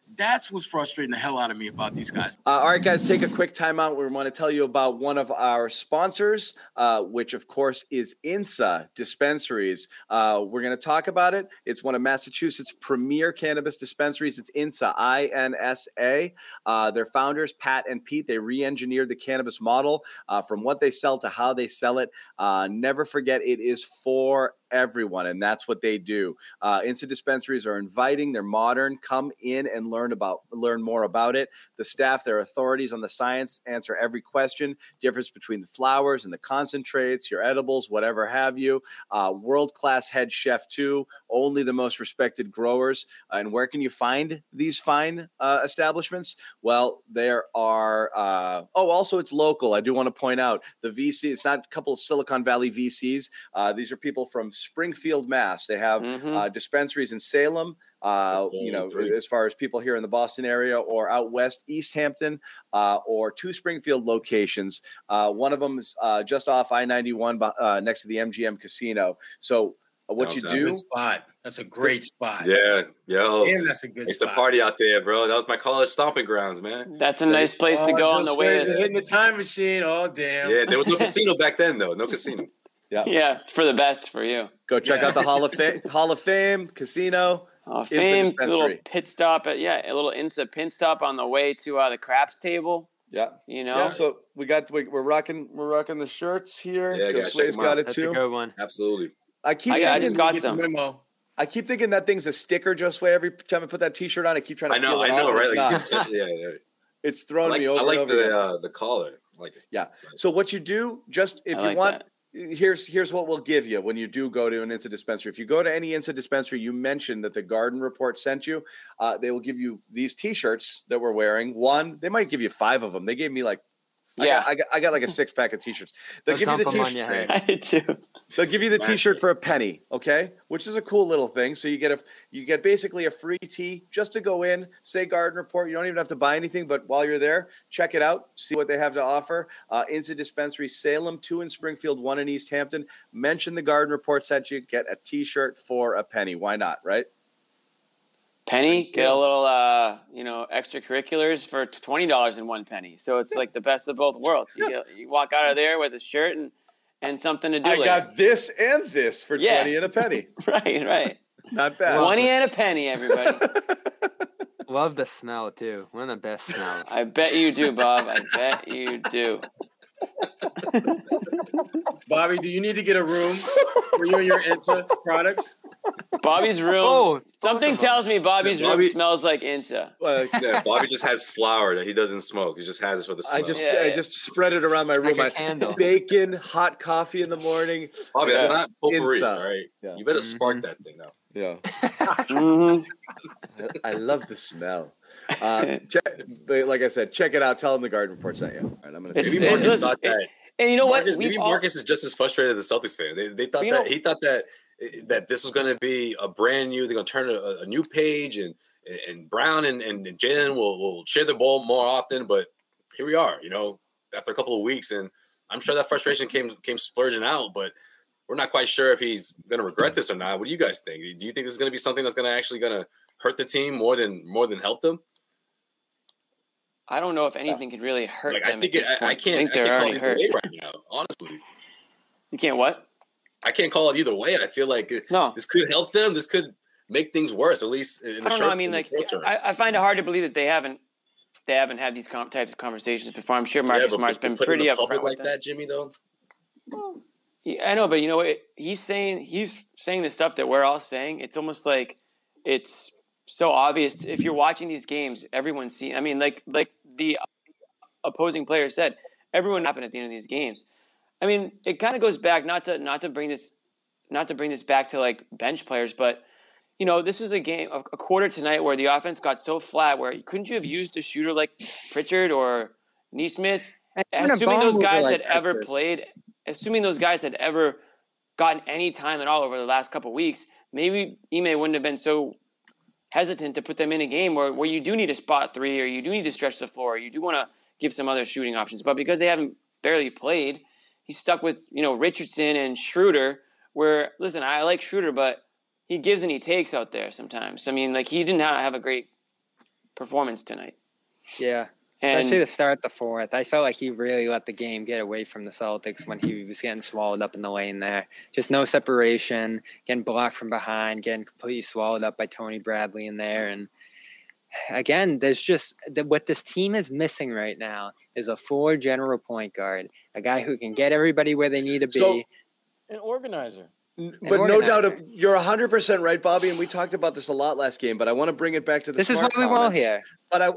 That's what's frustrating the hell out of me about these guys. All right, guys, take a quick timeout. We want to tell you about one of our sponsors, which, of course, is INSA Dispensaries. We're going to talk about it. It's one of Massachusetts' premier cannabis dispensaries. It's INSA, INSA. Their founders, Pat and Pete, they re-engineered the cannabis model from what they sell to how they sell it. Never forget, it is for everyone, and that's what they do. INSA dispensaries are inviting, they're modern. Come in and learn more about it. The staff, they're authorities on the science, answer every question, difference between the flowers and the concentrates, your edibles, whatever have you. World-class head chef too, only the most respected growers. And where can you find these fine establishments? Well, there are also it's local. I do want to point out the VC, it's not a couple of Silicon Valley VCs. These are people from Springfield, Mass. They have dispensaries in Salem, as far as people here in the Boston area, or out west, East Hampton, or 2 Springfield locations. One of them is just off I-91 next to the MGM Casino. So what you do? Spot. That's a great spot. Yeah. Damn, that's a good it's spot. the party out there, bro. That was my college stomping grounds, man. That's a nice place to go on the way. Hitting the time machine. Oh, damn. Yeah, there was no casino back then, though. No casino. Yeah, it's for the best for you. Go check out the Hall of Fame, casino. Hall of Fame, a little pit stop a little INSA pit stop on the way to the craps table. Yeah, Yeah, so we're rocking the shirts here. Yeah, Sway's got it That's too. a good one. Absolutely. I just got some. I keep thinking that thing's a sticker, Josue. Every time I put that T-shirt on, I keep trying to. I know, right? It's not. It's throwing me over. I like and over the collar. I like it. Yeah. So what you do, just if you want. Here's what we'll give you when you do go to an INSA dispensary. If you go to any INSA dispensary, you mention that the Garden Report sent you. They will give you these T-shirts that we're wearing. They might give you 5 of them. They gave me like, I got like a 6-pack of T-shirts. They'll give you the T-shirt. I did too. They'll give you the T-shirt for a penny, okay? Which is a cool little thing. So you get basically a free tee just to go in, say Garden Report. You don't even have to buy anything, but while you're there, check it out, see what they have to offer. INSA Dispensary, Salem, 2 in Springfield, 1 in East Hampton. Mention the Garden Report sent you, get a T-shirt for a penny. Why not, right? Penny, get a little, extracurriculars for $20 in 1 penny. So it's like the best of both worlds. You walk out of there with a shirt and something to do. I got this and this for 20 and a penny. Right. Not bad. 20 and a penny, everybody. Love the smell too. One of the best smells. I bet you do, Bob. I bet you do. Bobby, do you need to get a room for you and your INSA products? Bobby's room. Something tells me Bobby's room smells like INSA. Bobby just has flour that he doesn't smoke. He just has it for the smell. I just spread it around my room. Like a candle. Bacon, hot coffee in the morning. Bobby, that's not potpourri, INSA. all right? Yeah. You better spark that thing now. Yeah. Mm-hmm. I love the smell. Like I said, check it out. Tell them the Garden Report sent you. All right, I'm gonna Maybe Marcus thought that. And you know what? Maybe Marcus is just as frustrated as the Celtics fan. They thought he thought that this was going to be a brand new. They're going to turn a new page, and Brown and Jalen will share the ball more often. But here we are, after a couple of weeks, and I'm sure that frustration came splurging out. But we're not quite sure if he's going to regret this or not. What do you guys think? Do you think this is going to be something that's going to hurt the team more than help them? I don't know if anything could really hurt them. I think they're already hurt right now. Honestly, you can't what? I can't call it either way. I feel like this could help them. This could make things worse, at least in the short term. I mean, I find it hard to believe that they haven't had these types of conversations before. I'm sure Marcus Smart's been pretty upfront like that, Jimmy. Though, I know, but he's saying the stuff that we're all saying. It's almost like it's so obvious. If you're watching these games, everyone's seeing. I mean, like the opposing player said, everyone happened at the end of these games. I mean, it kind of goes back not to bring this back to like bench players, but this was a quarter tonight where the offense got so flat. Where couldn't you have used a shooter like Pritchard or Neesmith? Assuming those guys had ever played, assuming those guys had ever gotten any time at all over the last couple of weeks, maybe Ime wouldn't have been so hesitant to put them in a game where you do need a spot 3 or you do need to stretch the floor, or you do want to give some other shooting options. But because they haven't barely played, he's stuck with, Richardson and Schroeder, where, listen, I like Schroeder, but he gives and he takes out there sometimes. I mean, like, he didn't have a great performance tonight. Yeah. Especially to start the fourth. I felt like he really let the game get away from the Celtics when he was getting swallowed up in the lane there. Just no separation, getting blocked from behind, getting completely swallowed up by Tony Bradley in there. And again, there's just what this team is missing right now is a full general point guard, a guy who can get everybody where they need to be. So, An organizer. But no doubt, you're 100% right, Bobby, and we talked about this a lot last game. But I want to bring it back to the. This is what we were all here. But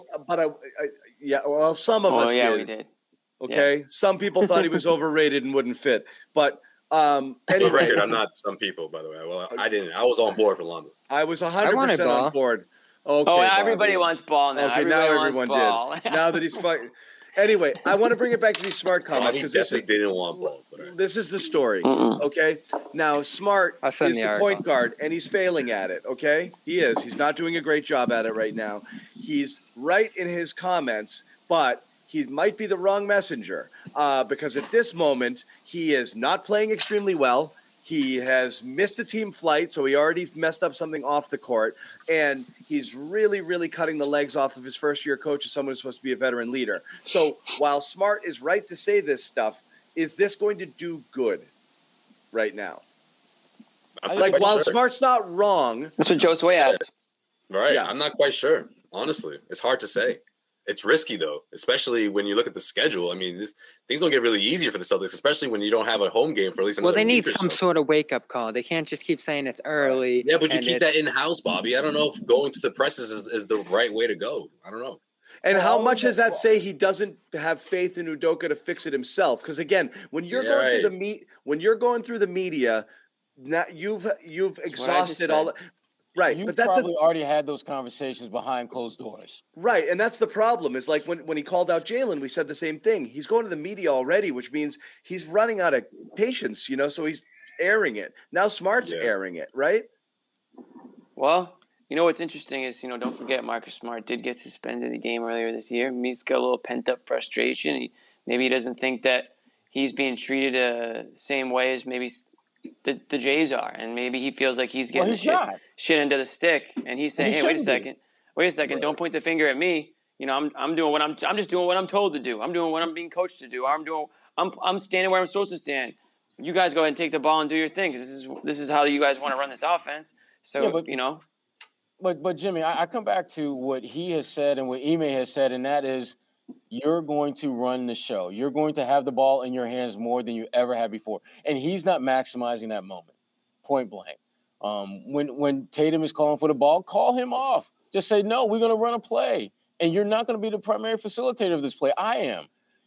yeah. Well, some of us did. We did. Okay, yeah. Some people thought he was overrated and wouldn't fit. But anyway, for the record, I'm not some people, by the way. Well, I didn't. I was on board for London. I was 100% on board. Okay. Oh, everybody wants Ball now. Okay, now everyone did. Now that he's fighting. Anyway, I want to bring it back to these Smart comments because didn't want Ball. This is the story. Okay. Now Smart is the point guard and he's failing at it. Okay, he is. He's not doing a great job at it right now. He's right in his comments, but he might be the wrong messenger because at this moment he is not playing extremely well. He has missed a team flight, so he already messed up something off the court, and he's really, really cutting the legs off of his first-year coach as someone who's supposed to be a veteran leader. So while Smart is right to say this stuff, is this going to do good right now? While Smart's not wrong. That's what Josue asked. Right. Yeah. I'm not quite sure, honestly. It's hard to say. It's risky, though, especially when you look at the schedule. I mean, things don't get really easier for the Celtics, especially when you don't have a home game for at least another they need week or some sort of wake-up call. They can't just keep saying it's early. Yeah, but you keep that in-house, Bobby. I don't know if going to the presses is the right way to go. I don't know. And how much does that say he doesn't have faith in Udoka to fix it himself? Because again, when you're going through the media, now you've exhausted all. Right, you but that's probably already had those conversations behind closed doors. Right, and that's the problem. Is like when he called out Jalen, we said the same thing. He's going to the media already, which means he's running out of patience. So he's airing it. Now Smart's airing it, right? Well, what's interesting is don't forget Marcus Smart did get suspended in the game earlier this year. He's got a little pent up frustration. Maybe he doesn't think that he's being treated the same way as maybe the Jays are, and maybe he feels like he's getting shit into the stick, and he's saying, "Hey, wait a second, don't point the finger at me. I'm doing what I'm just doing what I'm told to do. I'm doing what I'm being coached to do. I'm standing where I'm supposed to stand. You guys go ahead and take the ball and do your thing because this is how you guys want to run this offense. So But Jimmy, I come back to what he has said and what Ime has said, and that is, you're going to run the show. You're going to have the ball in your hands more than you ever had before. And he's not maximizing that moment, point blank. When Tatum is calling for the ball, call him off. Just say, no, we're going to run a play. And you're not going to be the primary facilitator of this play. I am.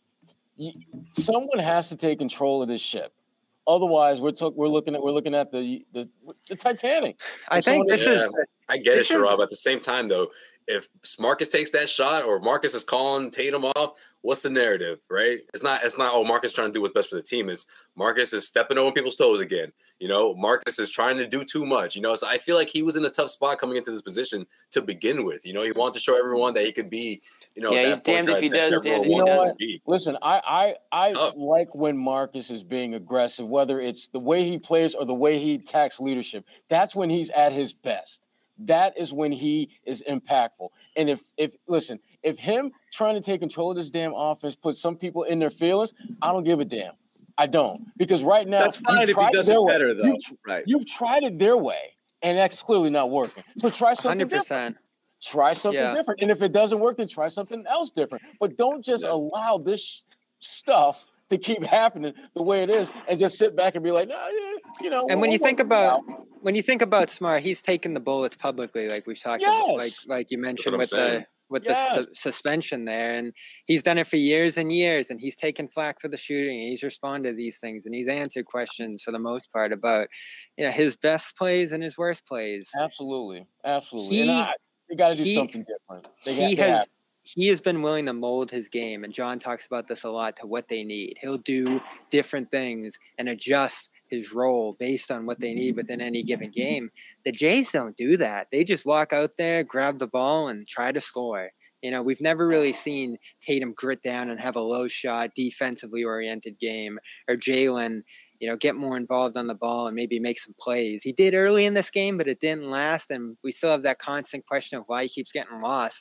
Someone has to take control of this ship. Otherwise, we're looking at the Titanic. I think this is. I get it, Sharab. At the same time, though, if Marcus takes that shot or Marcus is calling Tatum off, what's the narrative, right? It's not, Marcus trying to do what's best for the team. It's Marcus is stepping over people's toes again. Marcus is trying to do too much, so I feel like he was in a tough spot coming into this position to begin with. He wanted to show everyone that he could be, he's damned if he does, damned if he doesn't. Listen, I like when Marcus is being aggressive, whether it's the way he plays or the way he attacks leadership. That's when he's at his best. That is when he is impactful. And if him trying to take control of this damn offense puts some people in their feelings, I don't give a damn. I don't. Because right now, that's fine if he does it better, though. You've tried it their way, and that's clearly not working. So try something 100%. Different. Try something different. And if it doesn't work, then try something else different. But don't just allow this stuff to keep happening the way it is and just sit back and be like, And when you think about Smart, he's taken the bullets publicly, like we've talked about, like you mentioned with the suspension there, and he's done it for years and years, and he's taken flack for the shooting, and he's responded to these things, and he's answered questions for the most part about his best plays and his worst plays. Absolutely. They got to do something different. He has been willing to mold his game, and John talks about this a lot, to what they need. He'll do different things and adjust his role based on what they need within any given game. The Jays don't do that. They just walk out there, grab the ball, and try to score. We've never really seen Tatum grit down and have a low shot, defensively oriented game, or Jalen, get more involved on the ball and maybe make some plays. He did early in this game, but it didn't last, and we still have that constant question of why he keeps getting lost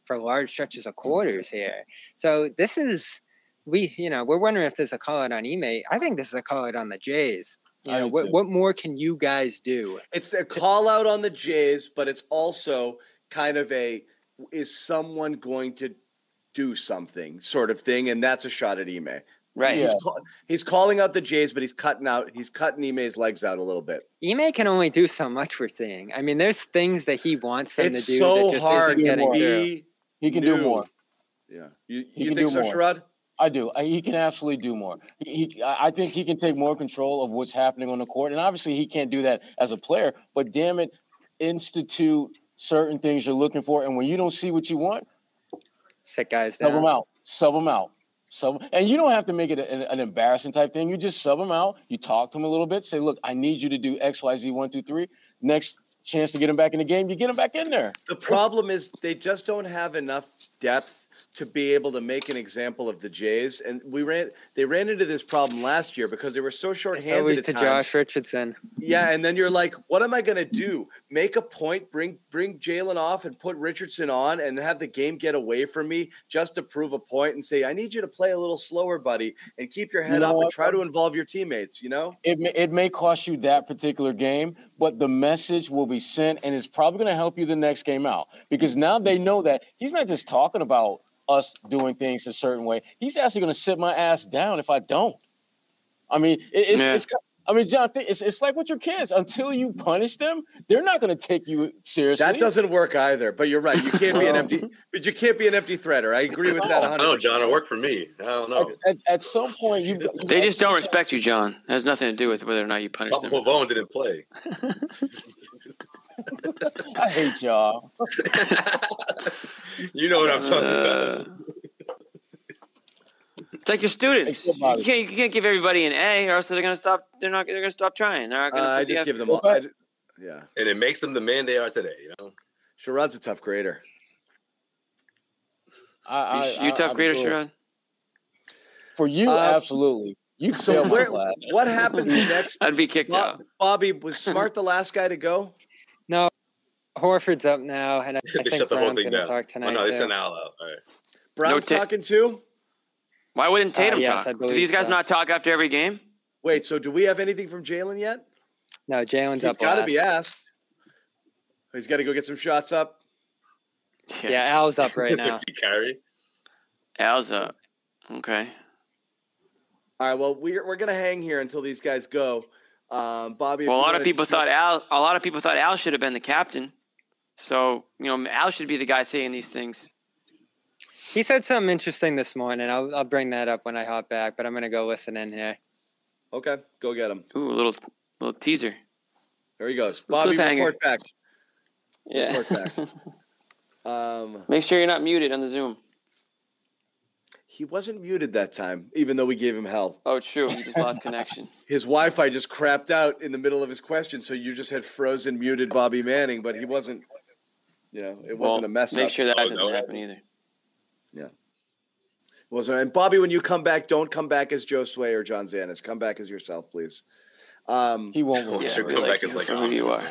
for large stretches of quarters here. So this is we're wondering if there's a call out on Ime. I think this is a call out on the Jays. What more can you guys do? It's a call out on the Jays, but it's also kind of is someone going to do something sort of thing, and that's a shot at Ime. Right. He's calling out the Jays, but he's cutting Ime's legs out a little bit. Ime can only do so much, we're seeing. I mean, there's things that he wants them to do so that just hard isn't getting through. He can do more. Yeah. You think so, Sherrod? I do. He can absolutely do more. I think he can take more control of what's happening on the court. And obviously he can't do that as a player, but damn it, institute certain things you're looking for. And when you don't see what you want, sit guys down. Sub them out. And you don't have to make it an embarrassing type thing. You just sub them out. You talk to them a little bit. Say, look, I need you to do X, Y, Z, 1, 2, 3. Next chance to get them back in the game, you get them back in there. The problem is they just don't have enough depth to be able to make an example of the Jays. And they ran into this problem last year because they were so shorthanded. It's always at to times. Josh Richardson. Yeah, and then you're like, what am I going to do? Make a point, bring Jalen off and put Richardson on and have the game get away from me just to prove a point and say, I need you to play a little slower, buddy, and keep your head up and try to involve your teammates, It may cost you that particular game, but the message will be sent, and it's probably going to help you the next game out because now they know that he's not just talking about us doing things a certain way. He's actually going to sit my ass down if I don't. I mean, John, it's like with your kids. Until you punish them, they're not going to take you seriously. That doesn't work either. But you're right. You can't be an empty. But you can't be an empty threader. I agree with that 100%. No, John, it worked for me. I don't know. At some point, they just don't respect you, John. It has nothing to do with whether or not you punish them. Pavone didn't play. I hate y'all. You know what I'm talking about. It's like your students. You can't give everybody an A, or else they're gonna stop. They're gonna stop trying. They're not gonna. I just give them all. Yeah. And it makes them the man they are today. Sherrod's a tough grader. You tough grader, Sherrod? For you, absolutely. You so what happens next? I'd be kicked out. Bobby, was Smart the last guy to go? No, Horford's up now, and I think Brown's going to talk tonight. No, they sent Al out. All right. Brown's talking too? Why wouldn't Tatum yes, talk? Do these guys not talk after every game? Wait, so do we have anything from Jalen yet? No, Jalen's up. He's got to be asked. He's got to go get some shots up. Yeah, Al's up right now. What's he carry? Al's up. Okay. All right. Well, we're gonna hang here until these guys go. Bobby. Well, a lot of people thought Al should have been the captain. So Al should be the guy saying these things. He said something interesting this morning. I'll bring that up when I hop back, but I'm gonna go listen in here. Okay, go get him. Ooh, a little teaser. There he goes. Bobby, report back. Yeah. Report back. Make sure you're not muted on the Zoom. He wasn't muted that time, even though we gave him hell. Oh, true. He just lost connection. His Wi-Fi just crapped out in the middle of his question, so you just had frozen, muted Bobby Manning, but he wasn't. It wasn't a mess up. Make sure that doesn't happen either. Yeah. And Bobby, when you come back, don't come back as Joe Sway or John Zanis. Come back as yourself, please. He won't. Come back as who you are.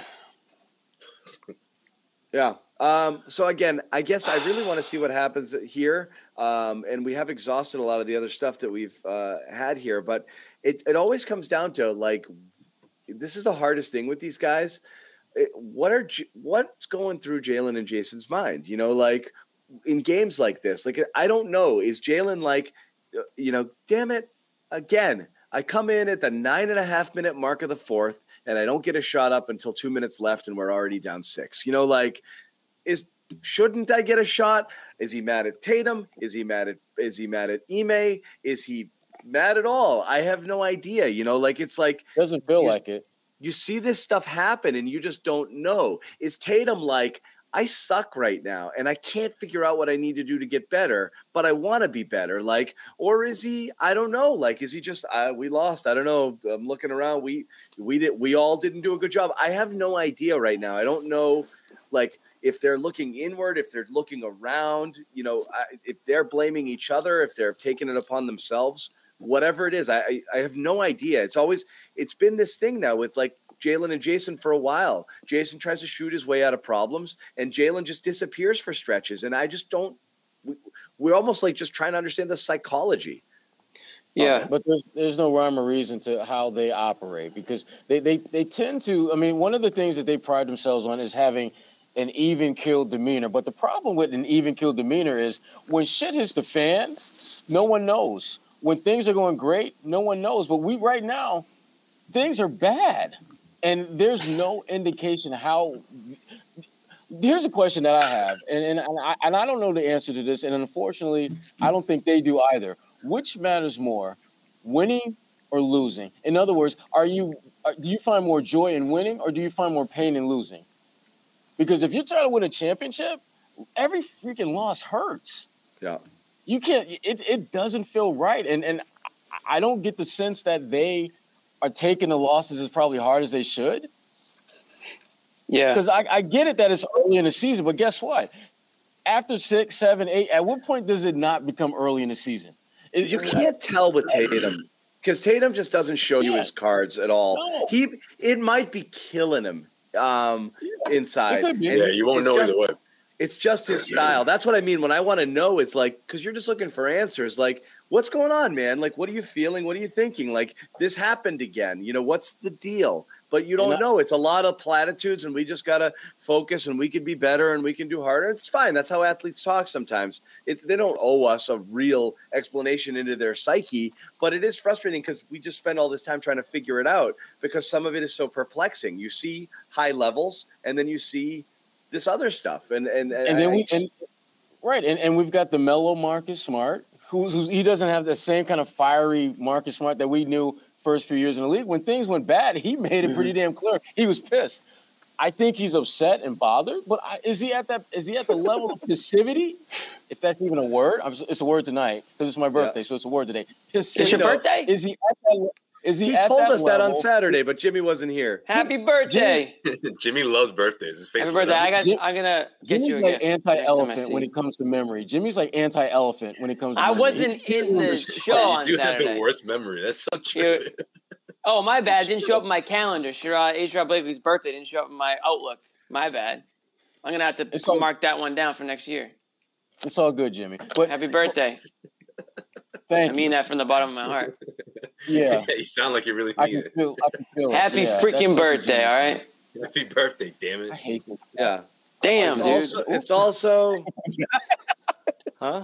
Yeah. So again, I guess I really want to see what happens here. And we have exhausted a lot of the other stuff that we've had here, but it always comes down to this is the hardest thing with these guys. What's going through Jalen and Jason's mind? In games like this, I don't know. Is Jalen damn it, again, I come in at the 9.5-minute mark of the fourth and I don't get a shot up until 2 minutes left and we're already down 6. Shouldn't I get a shot? Is he mad at Tatum? Is he mad at Ime? Is he mad at all? I have no idea. Doesn't feel like it. You see this stuff happen and you just don't know. Is Tatum I suck right now and I can't figure out what I need to do to get better, but I want to be better. Or is he, I don't know. Is he just, we lost. I don't know. I'm looking around. We all didn't do a good job. I have no idea right now. I don't know. If they're looking inward, if they're looking around, if they're blaming each other, if they're taking it upon themselves, whatever it is, I have no idea. It's been this thing now with Jalen and Jason for a while. Jason tries to shoot his way out of problems, and Jalen just disappears for stretches. And I just don't. We're almost like just trying to understand the psychology. Yeah, but there's no rhyme or reason to how they operate because they tend to. I mean, one of the things that they pride themselves on is having an even keel demeanor. But the problem with an even keel demeanor is when shit hits the fan, no one knows. When things are going great, no one knows. But right now, things are bad, and there's no indication how. Here's a question that I have, and I don't know the answer to this, and unfortunately, I don't think they do either. Which matters more, winning or losing? In other words, do you find more joy in winning, or do you find more pain in losing? Because if you're trying to win a championship, every freaking loss hurts. Yeah, you can't. It doesn't feel right, and I don't get the sense that they are taking the losses as probably hard as they should. Yeah, because I get it that it's early in the season, but guess what? After 6, 7, 8, at what point does it not become early in the season? You can't tell with Tatum because Tatum just doesn't show you his cards at all. No. It might be killing him inside. Yeah, you won't know either way. It's just his style. That's what I mean when I want to know. It's like, because you're just looking for answers. Like, what's going on, man? Like, what are you feeling? What are you thinking? Like, this happened again. What's the deal? But you don't know. It's a lot of platitudes, and we just got to focus, and we can be better, and we can do harder. It's fine. That's how athletes talk sometimes. They don't owe us a real explanation into their psyche, but it is frustrating because we just spend all this time trying to figure it out because some of it is so perplexing. You see high levels, and then you see this other stuff, and we've got the mellow Marcus Smart, he doesn't have the same kind of fiery Marcus Smart that we knew first few years in the league. When things went bad, he made it pretty damn clear he was pissed. I think he's upset and bothered, but is he at the level of passivity? If that's even a word, it's a word tonight because it's my birthday, so it's a word today. Passivity. It's your birthday? Is he at that? He told us that on Saturday, but Jimmy wasn't here. Happy birthday! Jimmy loves birthdays. His face. Happy birthday! I'm gonna get Jimmy's you a like anti-elephant when it comes to memory. Jimmy's like anti-elephant when it comes to I memory. wasn't in the show on Saturday. You have the worst memory. That's so true. Oh, my bad. Didn't show up in my calendar. Sherrod Blakely's birthday didn't show up in my Outlook. My bad. I'm gonna have to mark that one down for next year. It's all good, Jimmy. But happy birthday. Thank you. I mean that from the bottom of my heart. Yeah. You sound like you really mean it. I can feel happy freaking birthday, all right? Happy birthday, damn it. I hate it. Yeah. Damn, dude. It's also huh?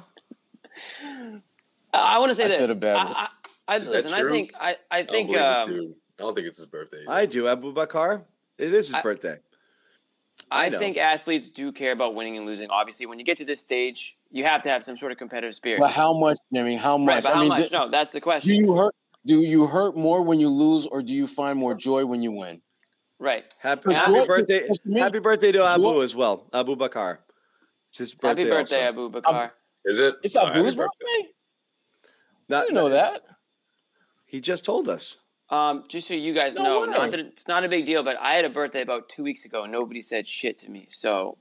I want to say this. Said a bad listen, I think I don't believe this dude. I don't think it's his birthday. I do. Abu Bakar. It is his birthday. I think athletes do care about winning and losing. Obviously, when you get to this stage, you have to have some sort of competitive spirit. But how much, Jimmy? How much? Right, but how much? No, that's the question. Do you hurt more when you lose, or do you find more joy when you win? Right. Happy birthday! Happy birthday to Abu as well, Abu Bakar. It's his birthday. Happy birthday, also. Abu Bakar. Is it? It's Abu's birthday. I didn't know that. He just told us. Just so you guys know, not that it's not a big deal, but I had a birthday about 2 weeks ago. Nobody said shit to me, so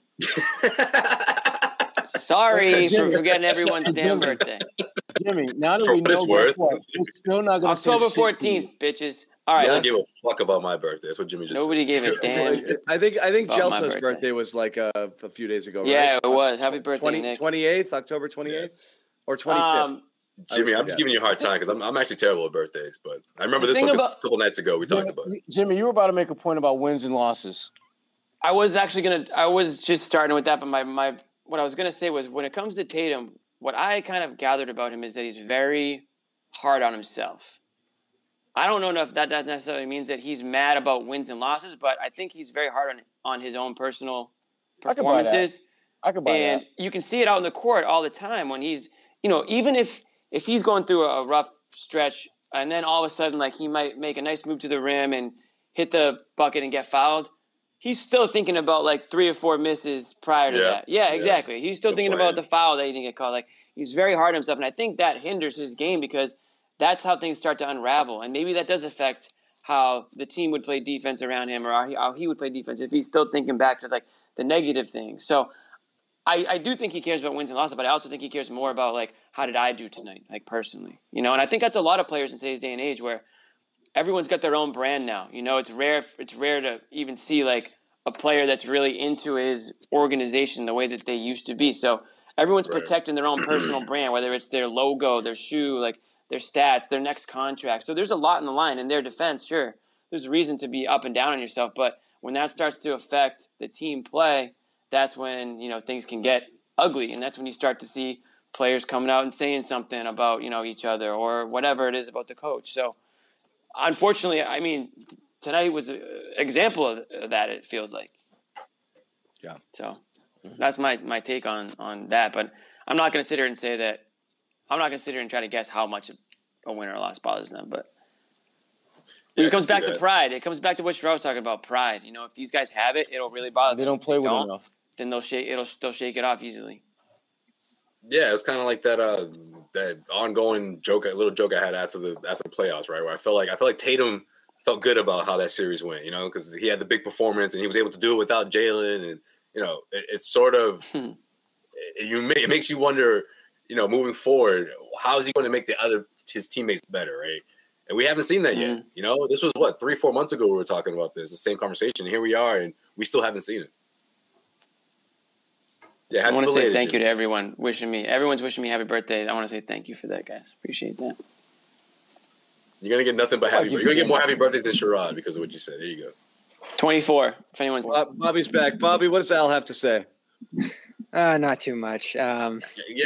sorry for forgetting everyone's damn birthday. Jimmy, now that we know we're still not going to October 14th, bitches. All right, I don't give a fuck about my birthday. That's what Jimmy just Nobody gave a damn. I think Gelso's birthday was like a few days ago, right? Yeah, it was. Happy birthday, Nick. 28th, October 28th, or 25th. Jimmy, I'm just giving you a hard time because I'm actually terrible at birthdays. But I remember this one a couple nights ago. We talked about it. Jimmy, you were about to make a point about wins and losses. I was just starting with that, but my what I was gonna say was when it comes to Tatum, what I kind of gathered about him is that he's very hard on himself. I don't know if that necessarily means that he's mad about wins and losses, but I think he's very hard on his own personal performances. I could buy that. And you can see it out in the court all the time when he's, even if he's going through a rough stretch and then all of a sudden like he might make a nice move to the rim and hit the bucket and get fouled, he's still thinking about like 3 or 4 misses prior to that. Yeah, exactly. He's still thinking about the foul that he didn't get called. Like he's very hard on himself, and I think that hinders his game because that's how things start to unravel. And maybe that does affect how the team would play defense around him or how he would play defense if he's still thinking back to like the negative things. So I do think he cares about wins and losses, but I also think he cares more about like how did I do tonight, like personally, And I think that's a lot of players in today's day and age where everyone's got their own brand now. You know, it's rare to even see like a player that's really into his organization the way that they used to be. So everyone's protecting their own personal brand, whether it's their logo, their shoe, like their stats, their next contract. So there's a lot in the line. In their defense, sure, there's a reason to be up and down on yourself. But when that starts to affect the team play, that's when, you know, things can get ugly. And that's when you start to see players coming out and saying something about, you know, each other or whatever it is about the coach. So unfortunately, I mean, tonight was an example of that, it feels like. Yeah. So that's my take on that. But I'm not going to sit here and say that. I'm not going to sit here and try to guess how much a win or a loss bothers them. But it comes back to pride. It comes back to what Sherrod was talking about, pride. You know, if these guys have it, it'll really bother them. They don't play with it enough. Then they'll shake it off easily. Yeah, it's kind of like that ongoing little joke I had after the playoffs, right? Where I felt like Tatum felt good about how that series went, you know, because he had the big performance and he was able to do it without Jalen, and you know, it's sort of it makes you wonder, you know, moving forward, how is he going to make his teammates better, right? And we haven't seen that yet. You know, this was 3-4 months ago we were talking about this, the same conversation. Here we are, and we still haven't seen it. Yeah, I want to say thank you to everyone everyone's wishing me happy birthday. I want to say thank you for that, guys. Appreciate that. You're gonna get nothing but happy. You're gonna get more happy birthdays than Sherrod because of what you said. There you go. 24. If anyone's Bobby's back. Bobby, what does Al have to say? Not too much. I'm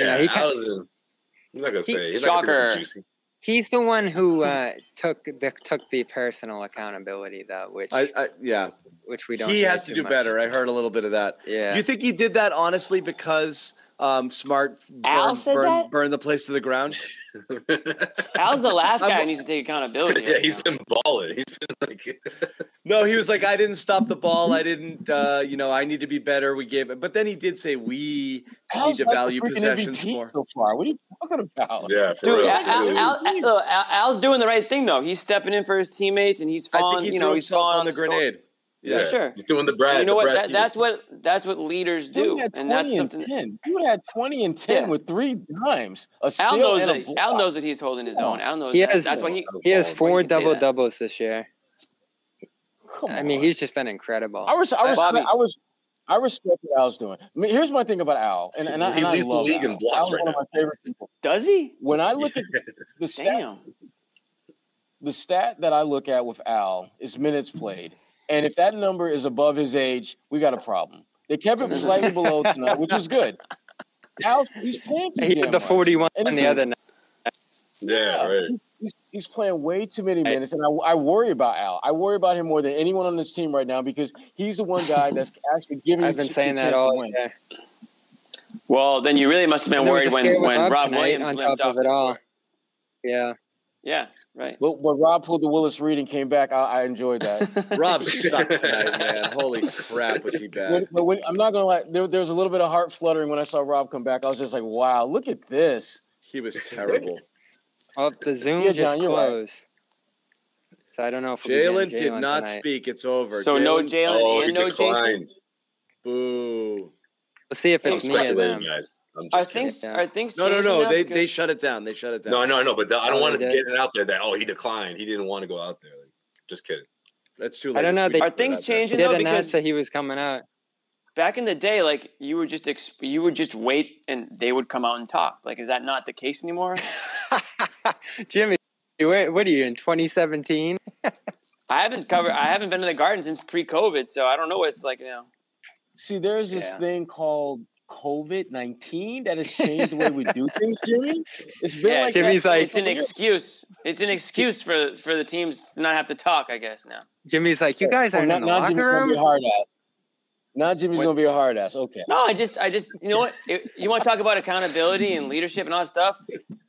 not gonna say. He's shocker. not gonna say juicy. He's the one who took the personal accountability, though, which we don't. He has to do better. I heard a little bit of that. Yeah. Do you think he did that honestly because Smart burned the place to the ground? Al's the last guy who needs to take accountability. Yeah, he's been balling. He's been like. No, he was like, I didn't stop the ball. I didn't, I need to be better. We gave it. But then he did say we need to value possessions more. So far. What are you talking about? Yeah, dude, Al's doing the right thing, though. He's stepping in for his teammates, and he's falling, he's falling on the grenade. Yeah, sure. He's doing the Brad. You know what? That's what leaders do, and that's something. You had 20 and 10 with 3 dimes. Al knows that he's holding his own. Al knows that's why he has 4 double-doubles this year. I mean, he's just been incredible. I respect what Al's doing. I mean, here's my thing about Al, and he leads the league in blocks right now. One of my favorite people. Does he? When I look at the stat that I look at with Al is minutes played. And if that number is above his age, we got a problem. They kept it slightly below tonight, which was good. He's playing too He had the 41 and the other night. Yeah, right. He's playing way too many minutes, and I worry about Al. I worry about him more than anyone on this team right now because he's the one guy that's actually giving. I've been saying that all day. Well, then you really must have been worried when Rob Williams limped off it all. Yeah. Yeah, right. Well, when Rob pulled the Willis Reed and came back, I enjoyed that. Rob sucked tonight, man. Holy crap, was he bad. I'm not going to lie. There was a little bit of heart fluttering when I saw Rob come back. I was just like, wow, look at this. He was terrible. Oh, the Zoom just closed. Right. So I don't know if Jalen did not speak. It's over. So no Jalen and no declined. Jason? Boo. We'll see if it's me or them. Guys. Are things No. They shut it down. They shut it down. No, I know, but I don't want to get it out there that he declined. He didn't want to go out there. Like, just kidding. That's too late. I don't know. Are things changing? They though? did announce that he was coming out. Back in the day, like you would just wait and they would come out and talk. Like, is that not the case anymore? Jimmy, what are you in 2017? I haven't been to the Garden since pre-COVID, so I don't know what it's like now. See, there's this thing called COVID-19 that has changed the way we do things, Jimmy. It's been like Jimmy's that. like, it's an excuse. It's an excuse for the teams to not have to talk, I guess now. Jimmy's like, you guys aren't in the locker room. Now Jimmy's gonna be a hard ass. Okay. No, I just you know what? You want to talk about accountability and leadership and all that stuff?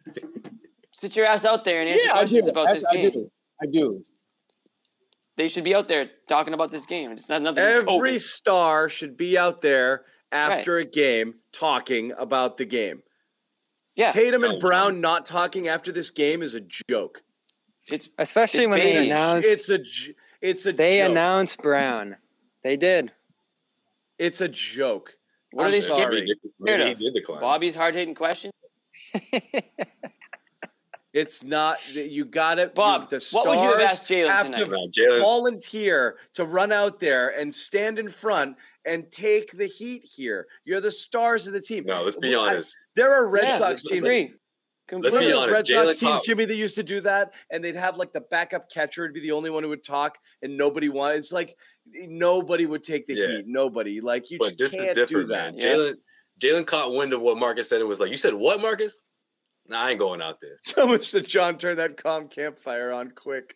Sit your ass out there and answer questions about this game. I do. They should be out there talking about this game. It's not nothing. Every star should be out there after a game talking about the game. Yeah. Tatum and Brown not talking after this game is a joke. Especially when they announced. It's a. They joke. announced Brown. They did. It's a joke. What are they scared? Maybe he did decline. Bobby's hard-hitting question. It's not. You got it, Bob, The what would you have Stars asked Jalen have tonight? to No, Jalen's- volunteer to run out there and stand in front and take the heat here. You're the stars of the team. No, let's be honest. There are Red Yeah, Sox teams. agree. Let's Remember be those honest. Red Jalen Sox teams, Cobb- Jimmy, that used to do that, and they'd have like the backup catcher would be the only one who would talk, and nobody wanted. It's like nobody would take the Yeah. heat. Nobody. Like you But just this is can't do different, that. man. Jalen caught wind of what Marcus said. It was like, you said what, Marcus? Nah, I ain't going out there. Someone said, John, turn that calm campfire on quick.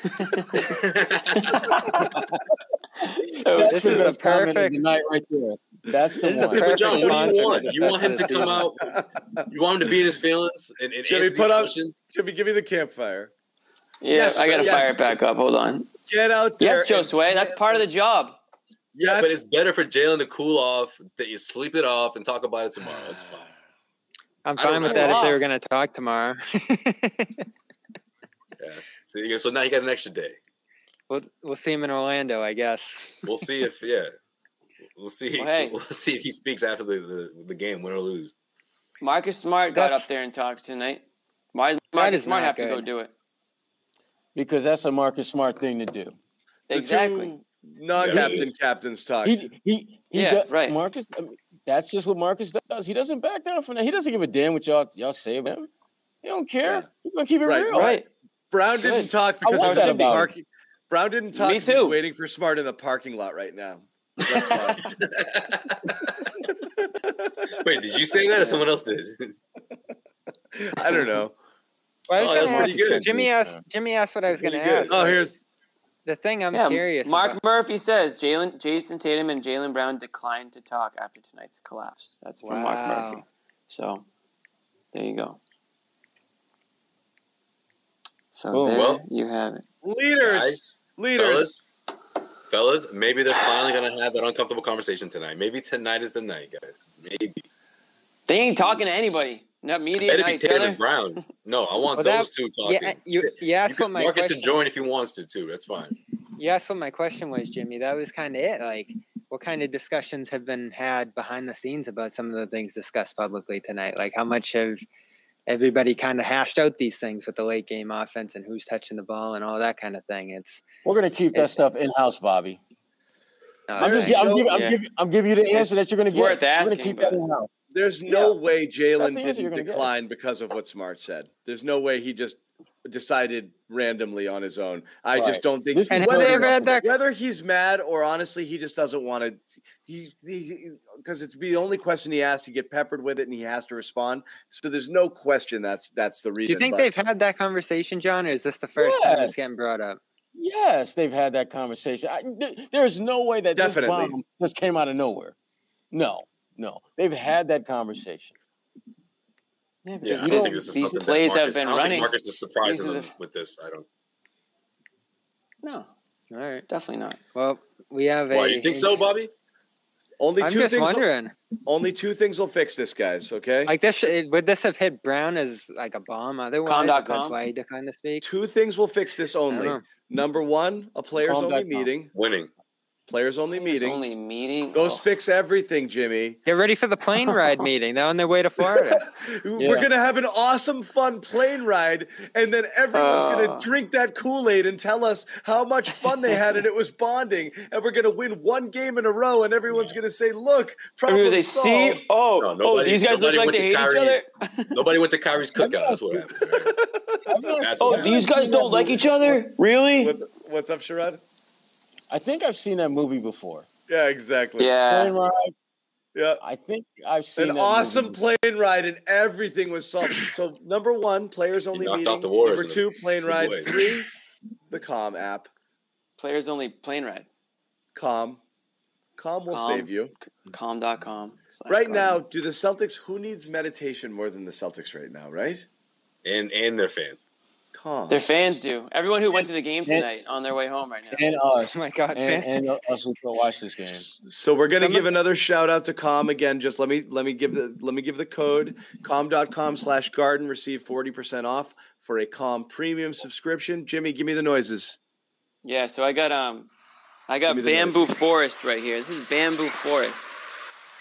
So This is the perfect night right there. That's the This is the one. But perfect John, what do sponsor you for want? this You want him rest to of the come season. out? You want him to be in his feelings and Jimmy, answer put these up- questions? Jimmy, give me the campfire. yeah, Yes, I gotta yes. fire it back up. Hold on. Get out there. Yes, Josue, that's part of the job. Yeah, but it's better for Jalen to cool off, that you sleep it off and talk about it tomorrow. It's fine. I'm I don't fine with know. that if they were going to talk tomorrow. Yeah. So now you got an extra day. We'll see him in Orlando, I guess. We'll see if we'll see. Well, hey. We'll see if he speaks after the game, win or lose. Marcus Smart got That's- up there and talked tonight. Why does That Marcus is Smart not have to go good. do it? Because that's a Marcus Smart thing to do. The Exactly. two non-captain Yeah. captains talked. He Yeah, does, right. Marcus, I mean, that's just what Marcus does. He doesn't back down from that. He doesn't give a damn what y'all say about him. He don't care. Yeah. He's gonna keep it Right, real. Right. Brown didn't Good. talk because I there's love that empty about him. parking. Brown didn't talk. Me 'cause he's too. waiting for Smart in the parking lot right now. That's fine. Wait, did you say that or someone else did? I don't know. Well, I Oh, was that's gonna pretty ask, good. Jimmy asked what I was going to Pretty good. ask. Oh, here's The thing I'm Yeah, curious Mark about. Murphy says Jason Tatum and Jaylen Brown declined to talk after tonight's collapse. That's from Mark Wow. Murphy. So there you go. So Boom. there Well, you have it. leaders. Guys, fellas, maybe they're finally gonna have that uncomfortable conversation tonight. Maybe tonight is the night, guys. Maybe. They ain't talking to anybody. Not media, Better not be each Tatum other. and Brown. No, I want Well, those that- two talking. Yeah, you asked what my Marcus question. can join if he wants to too. That's fine. You asked what my question was, Jimmy. That was kind of it. Like, what kind of discussions have been had behind the scenes about some of the things discussed publicly tonight? Like, how much have everybody kind of hashed out these things with the late game offense and who's touching the ball and all that kind of thing? It's We're gonna keep that stuff in house, Bobby. I'm There's just no- I'm giving you the answer that you're gonna It's get. worth We're asking, gonna keep but- that in house. There's no way That's Jalen the answer you're didn't gonna get. decline because of what Smart said. There's no way he just decided randomly on his own. I just Right. don't think This and is have whether, they ever had that? whether he's mad or honestly he just doesn't want to. He because it's the only question he asks. He get peppered with it and he has to respond. So there's no question that's the Do reason. you think but- they've had that conversation, John, or is this the first time Yes. it's getting brought up? Yes, they've had that conversation. There's no way that Definitely. this bomb just came out of nowhere. No. They've had that conversation. Yeah, Yeah, because I don't think this is these something plays that have Marcus, been I don't running. think Marcus is surprising These are them the- with this. I don't. No, All right. definitely not. Well, we have a. Why you think so, Bobby? only I'm two just things. wondering. Only two things will fix this, guys. Okay. Like this, would this have hit Brown as like a bomb? Otherwise, if that's Com.com? why he declined to speak. Two things will fix this I don't only. know. Number one, a players only Calm.com. meeting. Winning. Players only Players meeting. Only meeting. Those Oh. fix everything, Jimmy. Get ready for the plane ride meeting. They're on their way to Florida. We're gonna have an awesome, fun plane ride, and then everyone's gonna drink that Kool-Aid and tell us how much fun they had, and it was bonding. And we're gonna win one game in a row, and everyone's gonna say, "Look, problem Everybody solved." see? Oh, No, nobody- these guys look nobody like went they to hate each other. Kyrie's- Nobody went to Kyrie's cookout. That's what happened. Right? That's Oh, what these guys don't like each other? Really? What's up, Sherrod? I think I've seen that movie before. Yeah, exactly. Plane Yeah. ride. Yeah. I think I've seen An that awesome movie. plane ride, and everything was solved. So number one, players only knocked meeting. out the Warriors Number two, plane Good ride. boys. 3, the Calm app. Players only plane ride. Calm will Calm. save you. Calm.com. Right now, do the Celtics? Who needs meditation more than the Celtics right now? Right? And their fans. Calm. Their fans do. Everyone who went to the game tonight on their way home right now. And us. Oh my God, And us who can watch this game. So we're gonna Some give of- another shout out to Calm again. Just let me give the code calm.com/garden. Receive 40% off for a Calm premium subscription. Jimmy, give me the noises. Yeah, so I got Give me the Bamboo Forest right here. This is Bamboo Forest.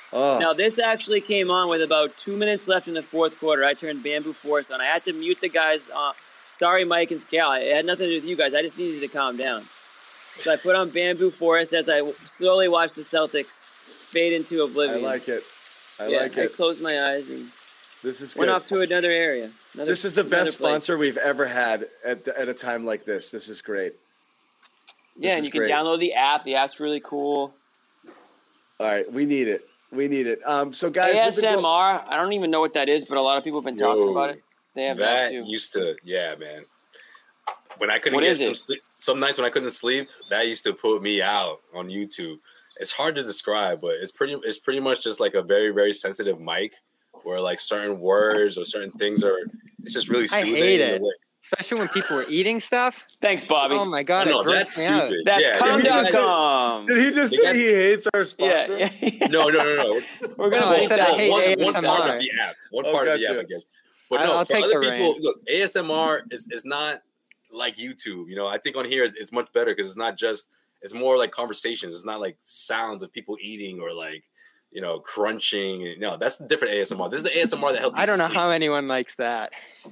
Oh, Now, this actually came on with about 2 minutes left in the fourth quarter. I turned Bamboo Forest on. I had to mute the guys. Sorry, Mike and Scal. It had nothing to do with you guys. I just needed to calm down. So I put on Bamboo Forest as I slowly watched the Celtics fade into I oblivion. like it. I Yeah, like I it. closed my eyes and This is went good. off to another area. This is the best place. sponsor we've ever had at a time like this. This is great. Yeah, and is you can great. download the app. The app's really cool. All right, we need it. We need it. So guys, we've been ASMR, I don't even know what that is, but a lot of people have been talking about it. They have that too. used to, yeah, man. When I couldn't What get is some it? sleep, some nights when I couldn't sleep, that used to put me out on YouTube. It's hard to describe, but it's pretty much just like a very, very sensitive mic where like certain words or certain things it's just really I soothing. hate in a it. way. Especially when people were eating stuff. Thanks, Bobby. Oh my god, No, it that's grossed me out. stupid. That's Yeah, com.com. Did he just They say got- he hates our sponsor? Yeah. No. We're going No, to I bleep said I that. hate One part ASMR. of the app. One Oh, part of the gotcha. app, I guess. But I'll no, for take other the people, reign. look, ASMR is not like YouTube. You know, I think on here it's much better because it's more like conversations. It's not like sounds of people eating or like, you know, crunching. No, that's different ASMR. This is the ASMR that helps you I don't know sleep. how anyone likes that.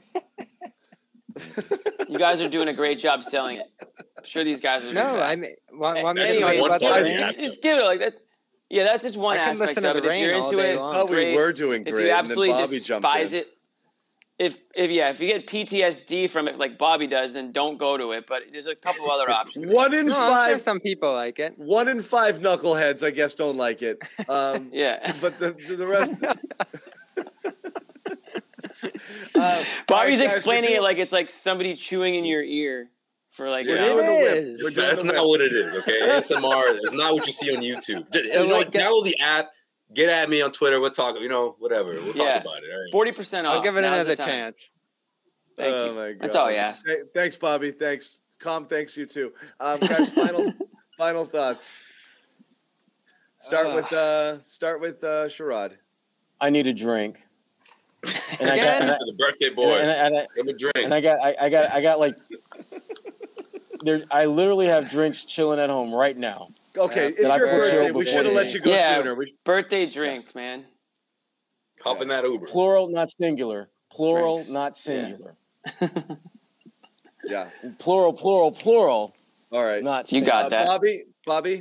You guys are doing a great job selling it. I'm sure these guys are doing No, that. I mean, want me That's to just tell you one about the part of rain? the app. Just do it like that. Yeah, that's just one I can aspect listen to of the it. If you're rain all into day it, long. I thought we great. were doing If great. you and then absolutely Bobby jumped despise in. it, if you get PTSD from it like Bobby does, then don't go to it. But there's a couple other options. One in No, I'm sure five. some people like it. 1 in 5 knuckleheads, I guess, don't like it. Yeah. But the rest. Bobby's guys, explaining we're it like it's like somebody chewing in your ear for like. Yeah. an It hour. is. We're doing That's the not whip. what it is, okay? ASMR is not what you see on YouTube. You know, like, download the app, get at me on Twitter. We'll talk, you know, whatever. We'll Yeah. talk about it. All right. 40% off. I'll give it Now's another the time. chance. Thank Oh you. my God. That's all I ask. Thanks, Bobby. Thanks. Thanks you too. Guys, final thoughts. Start with Sherrod. I need a drink. And Again? For the birthday boy, give him a drink. I got like I literally have drinks chilling at home right now. Okay, Yeah, it's that your I prefer birthday. We before should have the let game. you go Yeah. sooner. Birthday drink, man. Hop in that Uber. Plural, not singular. Plural, Drinks. not singular. Yeah. Plural, All right. not You singular. got that. Bobby.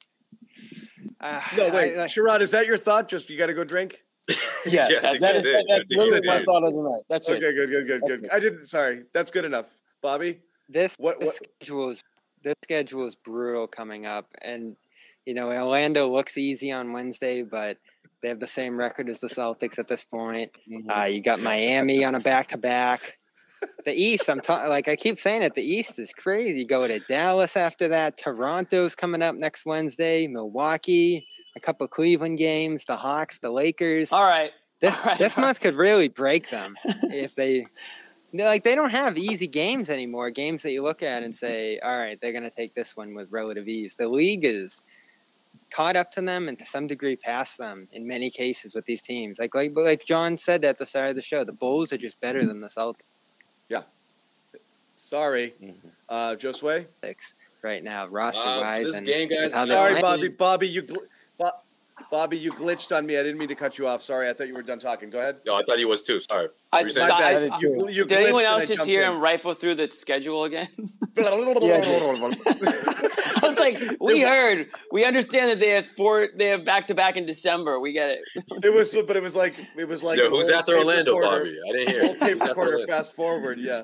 No, wait. Sherrod, is that your thought? Just you got to go drink. Yeah, Yeah, I think that's that's it. that's I think literally that's my it. thought of the night. That's Okay, it. good. I didn't. Sorry, that's good enough. Bobby. This What- schedule is brutal coming up, and you know Orlando looks easy on Wednesday, but they have the same record as the Celtics at this point. You got Miami on a back-to-back. The East, like I keep saying it, the East is crazy. You go to Dallas after that. Toronto's coming up next Wednesday. Milwaukee, a couple Cleveland games. The Hawks, the Lakers. All right. This month could really break them if they don't have easy games anymore. Games that you look at and say, all right, they're going to take this one with relative ease. The league is caught up to them and to some degree past them in many cases with these teams. Like John said at the start of the show, the Bulls are just better than the Celtics Sorry, Josue. right now, roster-wise. This and game, guys. how they're Sorry, playing. Bobby. Bobby, you glitched on me. I didn't mean to cut you off. Sorry, I thought you were done talking. Go ahead. No, I thought he was too. Sorry. I You were saying- My thought- bad. I- You Did anyone glitched and else I just jumped hear in. him rifle through the schedule again? Yeah. I was like, we understand that they have back-to-back in December. We get it. It was like Yo, who's a whole after tape Orlando, recorder- Bobby? I didn't hear. Whole tape Who's after recorder. Orlando? Fast forward, yeah.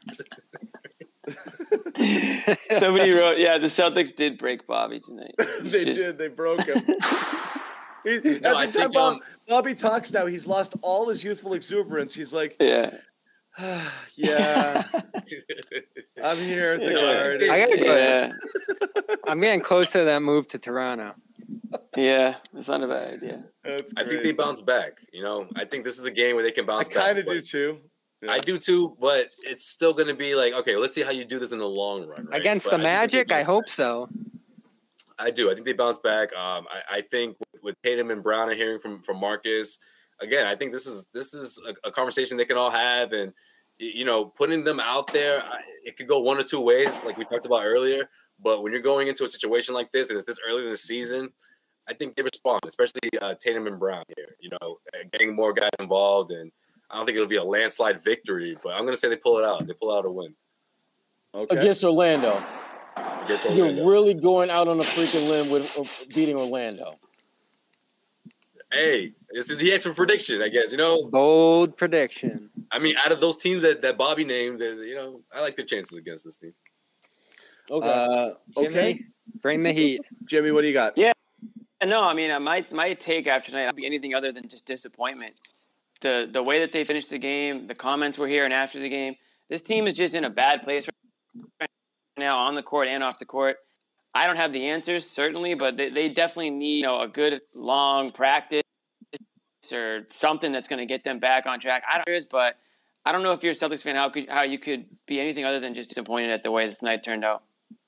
Somebody wrote, yeah, the Celtics did break Bobby tonight. They did. They broke him. No, I Every time think, Bobby talks now, he's lost all his youthful exuberance. He's like, Yeah. yeah, I'm here at the Garden. I gotta go. Yeah. I'm getting close to that move to Toronto. Yeah. It's not a bad idea. That's I think great. they bounce back. You know, I think this is a game where they can I bounce back. kind of but- do too. Yeah. I do too, but it's still going to be like, okay, let's see how you do this in the long run. Right? Against But the I think they Magic, I bounce hope back. so. I do. I think they bounce back. I think with Tatum and Brown and hearing from Marcus, again, I think this is a conversation they can all have, and you know, putting them out there, it could go one or two ways, like we talked about earlier. But when you're going into a situation like this, and it's this early in the season, I think they respond, especially Tatum and Brown here. Getting more guys involved, and I don't think it'll be a landslide victory, but I'm going to say they pull it out. They pull out a win. Okay. Against Orlando. Against Orlando. You're really going out on a freaking limb with beating Orlando. Hey, this is the extra prediction, I guess. Bold prediction. I mean, out of those teams that Bobby named, I like their chances against this team. Okay. Okay. Bring the heat. Jimmy, what do you got? Yeah. No, I mean, my take after tonight will be anything other than just disappointment. The way that they finished the game, the comments we're hearing after the game, this team is just in a bad place right now on the court and off the court. I don't have the answers, certainly, but they definitely need a good, long practice or something that's going to get them back on track. I don't know if you're a Celtics fan, how you could be anything other than just disappointed at the way this night turned out.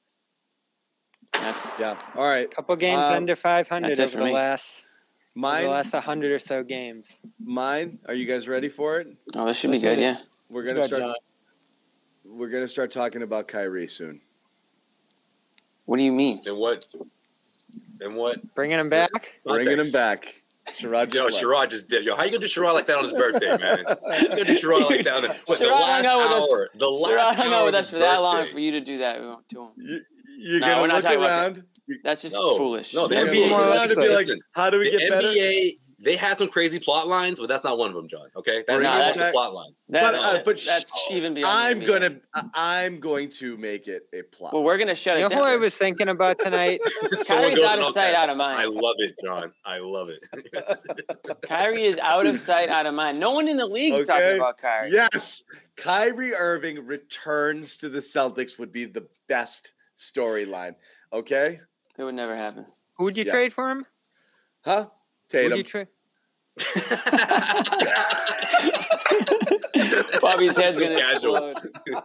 Yeah. All right. Couple games under 500 over the last 100 or so games. Mine. Are you guys ready for it? Oh, this should be good. Yeah. We're gonna start talking about Kyrie soon. What do you mean? And what? Bringing him back? Bringing him back. Sherrod just did. How you gonna do Sherrod like that on his birthday, man? How you gonna do Sherrod like that on the last hour? Sherrod hung out with us for that long for you to do that to him. You're gonna look around. That's just foolish. No, the NBA to be like, how do we get better? NBA, they have some crazy plot lines, but that's not one of them, John. Okay, that's not one of the plot lines. But that's even beyond. I'm going to make it a plot. Well, we're gonna shut it down. You know who I was thinking about tonight? Kyrie's out of sight, out of mind. I love it, John. I love it. Kyrie is out of sight, out of mind. No one in the league is talking about Kyrie. Yes, Kyrie Irving returns to the Celtics would be the best storyline. Okay. It would never happen. Who would you trade for him? Huh? Tatum. Who would you trade? Bobby's head's gonna explode.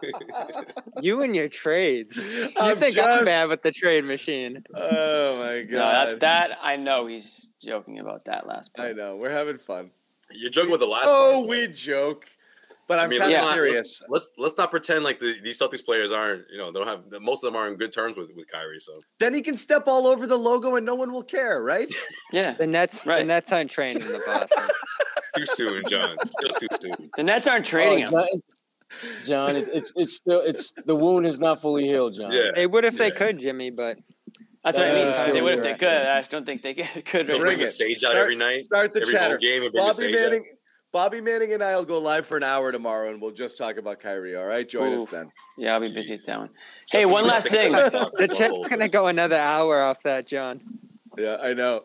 You and your trades. You think I'm bad with the trade machine? Oh my god! No, that I know he's joking about that last part. I know we're having fun. You're joking with the last. Oh, we joke. But I'm kind of serious. Let's not pretend like these Celtics players aren't. They don't have most of them are in good terms with Kyrie. So then he can step all over the logo and no one will care, right? Yeah. The Nets aren't trading the Boston. Too soon, John. Still too soon. The Nets aren't trading him. John, it's still the wound is not fully healed, John. Yeah. They would if they could, Jimmy, but that's what I mean. They would if they could. I just don't think they could. Bring a Sage out every night. Start the chatter. Game Bobby Manning and I will go live for an hour tomorrow, and we'll just talk about Kyrie. All right, join us then. Yeah, I'll be busy at that one. Hey, one last thing. The chat's gonna go another hour off that, John. Yeah, I know.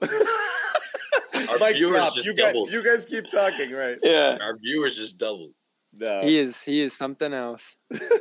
Our viewers just doubled. You guys keep talking, right? Yeah. Our viewers just doubled. No. He is something else.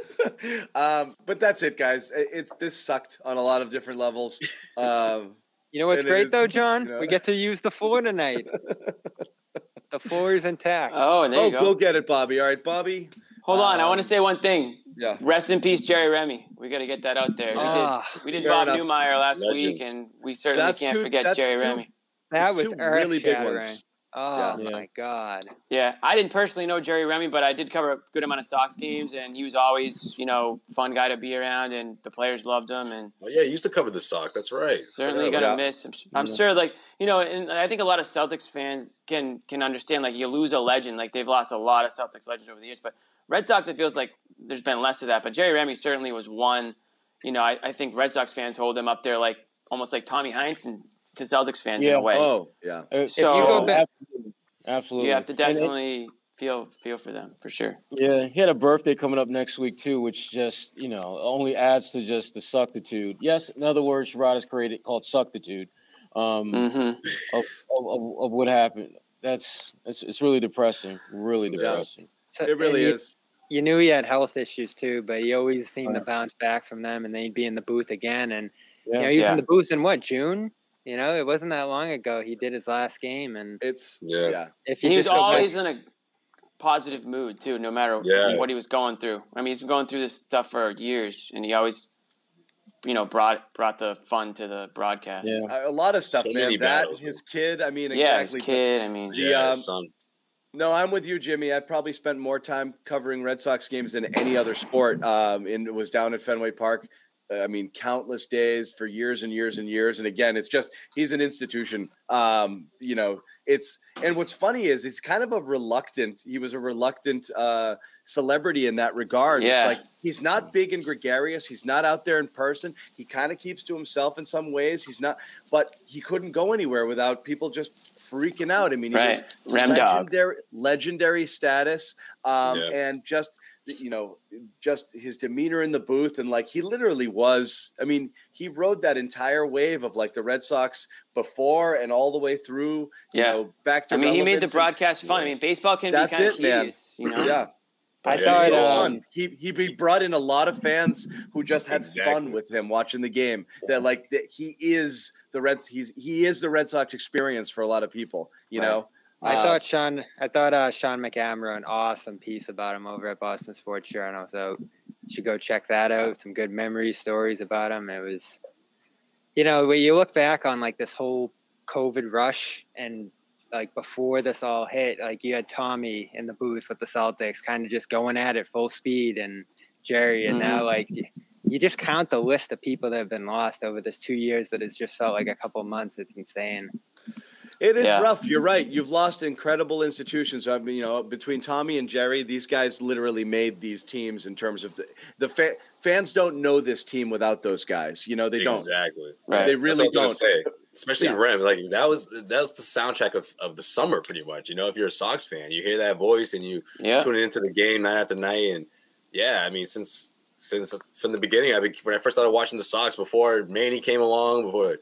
But that's it, guys. This sucked on a lot of different levels. You know what's great though, John? We get to use the floor tonight. The floor is intact. Oh, there you go. Go get it, Bobby. All right, Bobby. Hold on. I want to say one thing. Yeah. Rest in peace, Jerry Remy. We got to get that out there. We did Bob Newmeyer last week, and we certainly can't forget Jerry Remy. That was really big shattering. ones. Oh, my God. Yeah, I didn't personally know Jerry Remy, but I did cover a good amount of Sox games, and he was always, fun guy to be around, and the players loved him. And he used to cover the Sox. That's right. Certainly gonna miss him. I'm sure, and I think a lot of Celtics fans can understand, you lose a legend. They've lost a lot of Celtics legends over the years, but Red Sox, it feels like there's been less of that. But Jerry Remy certainly was one. I think Red Sox fans hold him up there almost like Tommy Heinsohn to Celtics fans in a way. Oh, yeah. So if you go back, absolutely, you have to definitely feel for them for sure. Yeah, he had a birthday coming up next week too, which just only adds to just the suctitude. Yes, in other words, Sherrod has created called suctitude of what happened. It's really depressing, really depressing. So, it really is. You knew he had health issues too, but he always seemed to bounce back from them, and then he'd be in the booth again. And he was in the booth in June. It wasn't that long ago. He did his last game, and If he was always in a positive mood too, no matter what he was going through. I mean, he's been going through this stuff for years, and he always, brought the fun to the broadcast. Yeah, a lot of stuff, man. His kid. I mean, exactly. His kid. I mean, his son. No, I'm with you, Jimmy. I probably spent more time covering Red Sox games than any other sport. It was down at Fenway Park. I mean, countless days for years and years and years. And again, it's just, he's an institution. You know, and what's funny is he was a reluctant celebrity in that regard. Yeah. It's like, he's not big and gregarious. He's not out there in person. He kind of keeps to himself in some ways. But he couldn't go anywhere without people just freaking out. I mean, he was legendary status. And just, you know, just his demeanor in the booth. And like, he literally was, I mean, he rode that entire wave of like the Red Sox before and all the way through, you know, back to, I mean, he made the broadcast fun. I mean, baseball can be kind of tedious, you know? Yeah. I thought he brought in a lot of fans who just had fun with him watching the game. That like that he is the Red Sox experience for a lot of people, you know. I thought Sean McAdam wrote an awesome piece about him over at Boston Sports Journal. So you should go check that out. Some good memory stories about him. It was, you know, when you look back on like this whole COVID rush and like before this all hit, like you had Tommy in the booth with the Celtics kind of just going at it full speed, and Jerry, and now like you just count the list of people that have been lost over this 2 years that has just felt like a couple months. It's insane. It is rough. You're right. You've lost incredible institutions. I mean, you know, between Tommy and Jerry, these guys literally made these teams in terms of the fans don't know this team without those guys. You know, they don't. Exactly. Right. They really don't. Especially Rem. Like that was the soundtrack of the summer, pretty much. You know, if you're a Sox fan, you hear that voice and you tune into the game night after night. And I mean, since from the beginning, when I first started watching the Sox, before Manny came along, before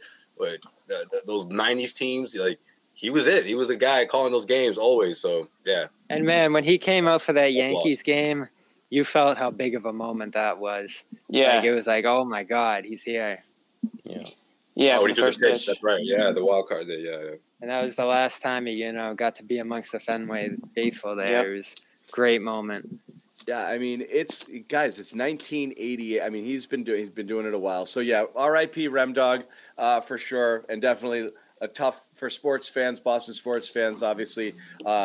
those '90s teams, like he was it. He was the guy calling those games always. So yeah. And man, when he came out for that Yankees game, you felt how big of a moment that was. Yeah, like, it was like, oh my God, he's here. Yeah. Yeah, when he threw the pitch. That's right. Yeah, the wild card there. Yeah. And that was the last time he, got to be amongst the Fenway faithful there. Yep. It was a great moment. Yeah, I mean, it's 1988. I mean, he's been doing it a while. So yeah, R.I.P. Rem Dog, for sure, and definitely a tough for sports fans, Boston sports fans, obviously.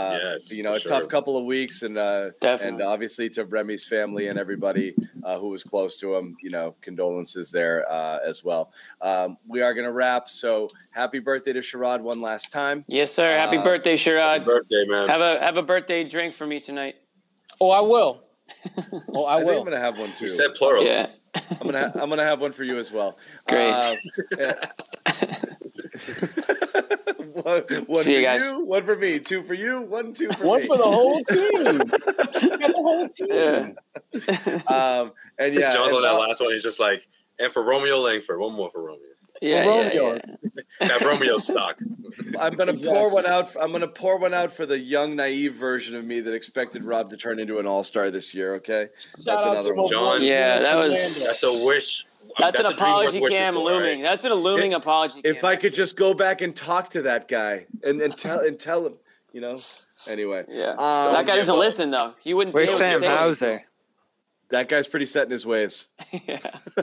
A tough couple of weeks, and obviously to Remy's family and everybody who was close to him. Condolences there as well. We are gonna wrap. So happy birthday to Sherrod one last time. Yes, sir. Happy birthday, Sherrod. Happy birthday, man. Have a birthday drink for me tonight. Oh, I will. I think I'm gonna have one too. You said plural. Yeah. I'm gonna have one for you as well. Great. One See for you guys. You, one for me, two for you, 1, 2 for one me. for the whole team. You got the whole team. Yeah. And yeah, John's on that last one. He's just like, and for Romeo Langford, one more for Romeo. Yeah. That Romeo stock. I'm gonna pour one out. I'm gonna pour one out for the young, naive version of me that expected Rob to turn into an all-star this year. Okay, that's another one. John. Yeah, that was. That's a wish. That's an apology cam looming. Right? That's an looming apology. If I could just go back and talk to that guy and tell him, Anyway, yeah, that guy doesn't listen though. He wouldn't. Where's Sam Hauser? That guy's pretty set in his ways. Yeah.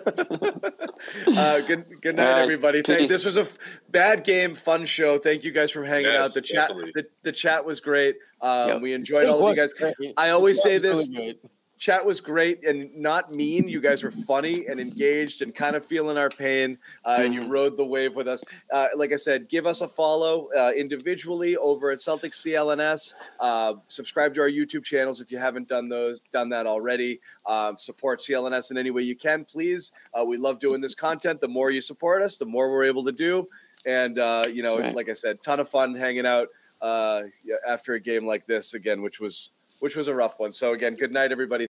Good night, everybody. This was a bad game, fun show. Thank you guys for hanging out. The chat was great. We enjoyed all of you guys. Great. I always say this. Really Chat was great and not mean. You guys were funny and engaged and kind of feeling our pain. And you rode the wave with us. Like I said, give us a follow individually over at Celtics CLNS. Subscribe to our YouTube channels if you haven't done that already. Support CLNS in any way you can, please. We love doing this content. The more you support us, the more we're able to do. And like I said, ton of fun hanging out after a game like this again, which was a rough one. So again, good night, everybody.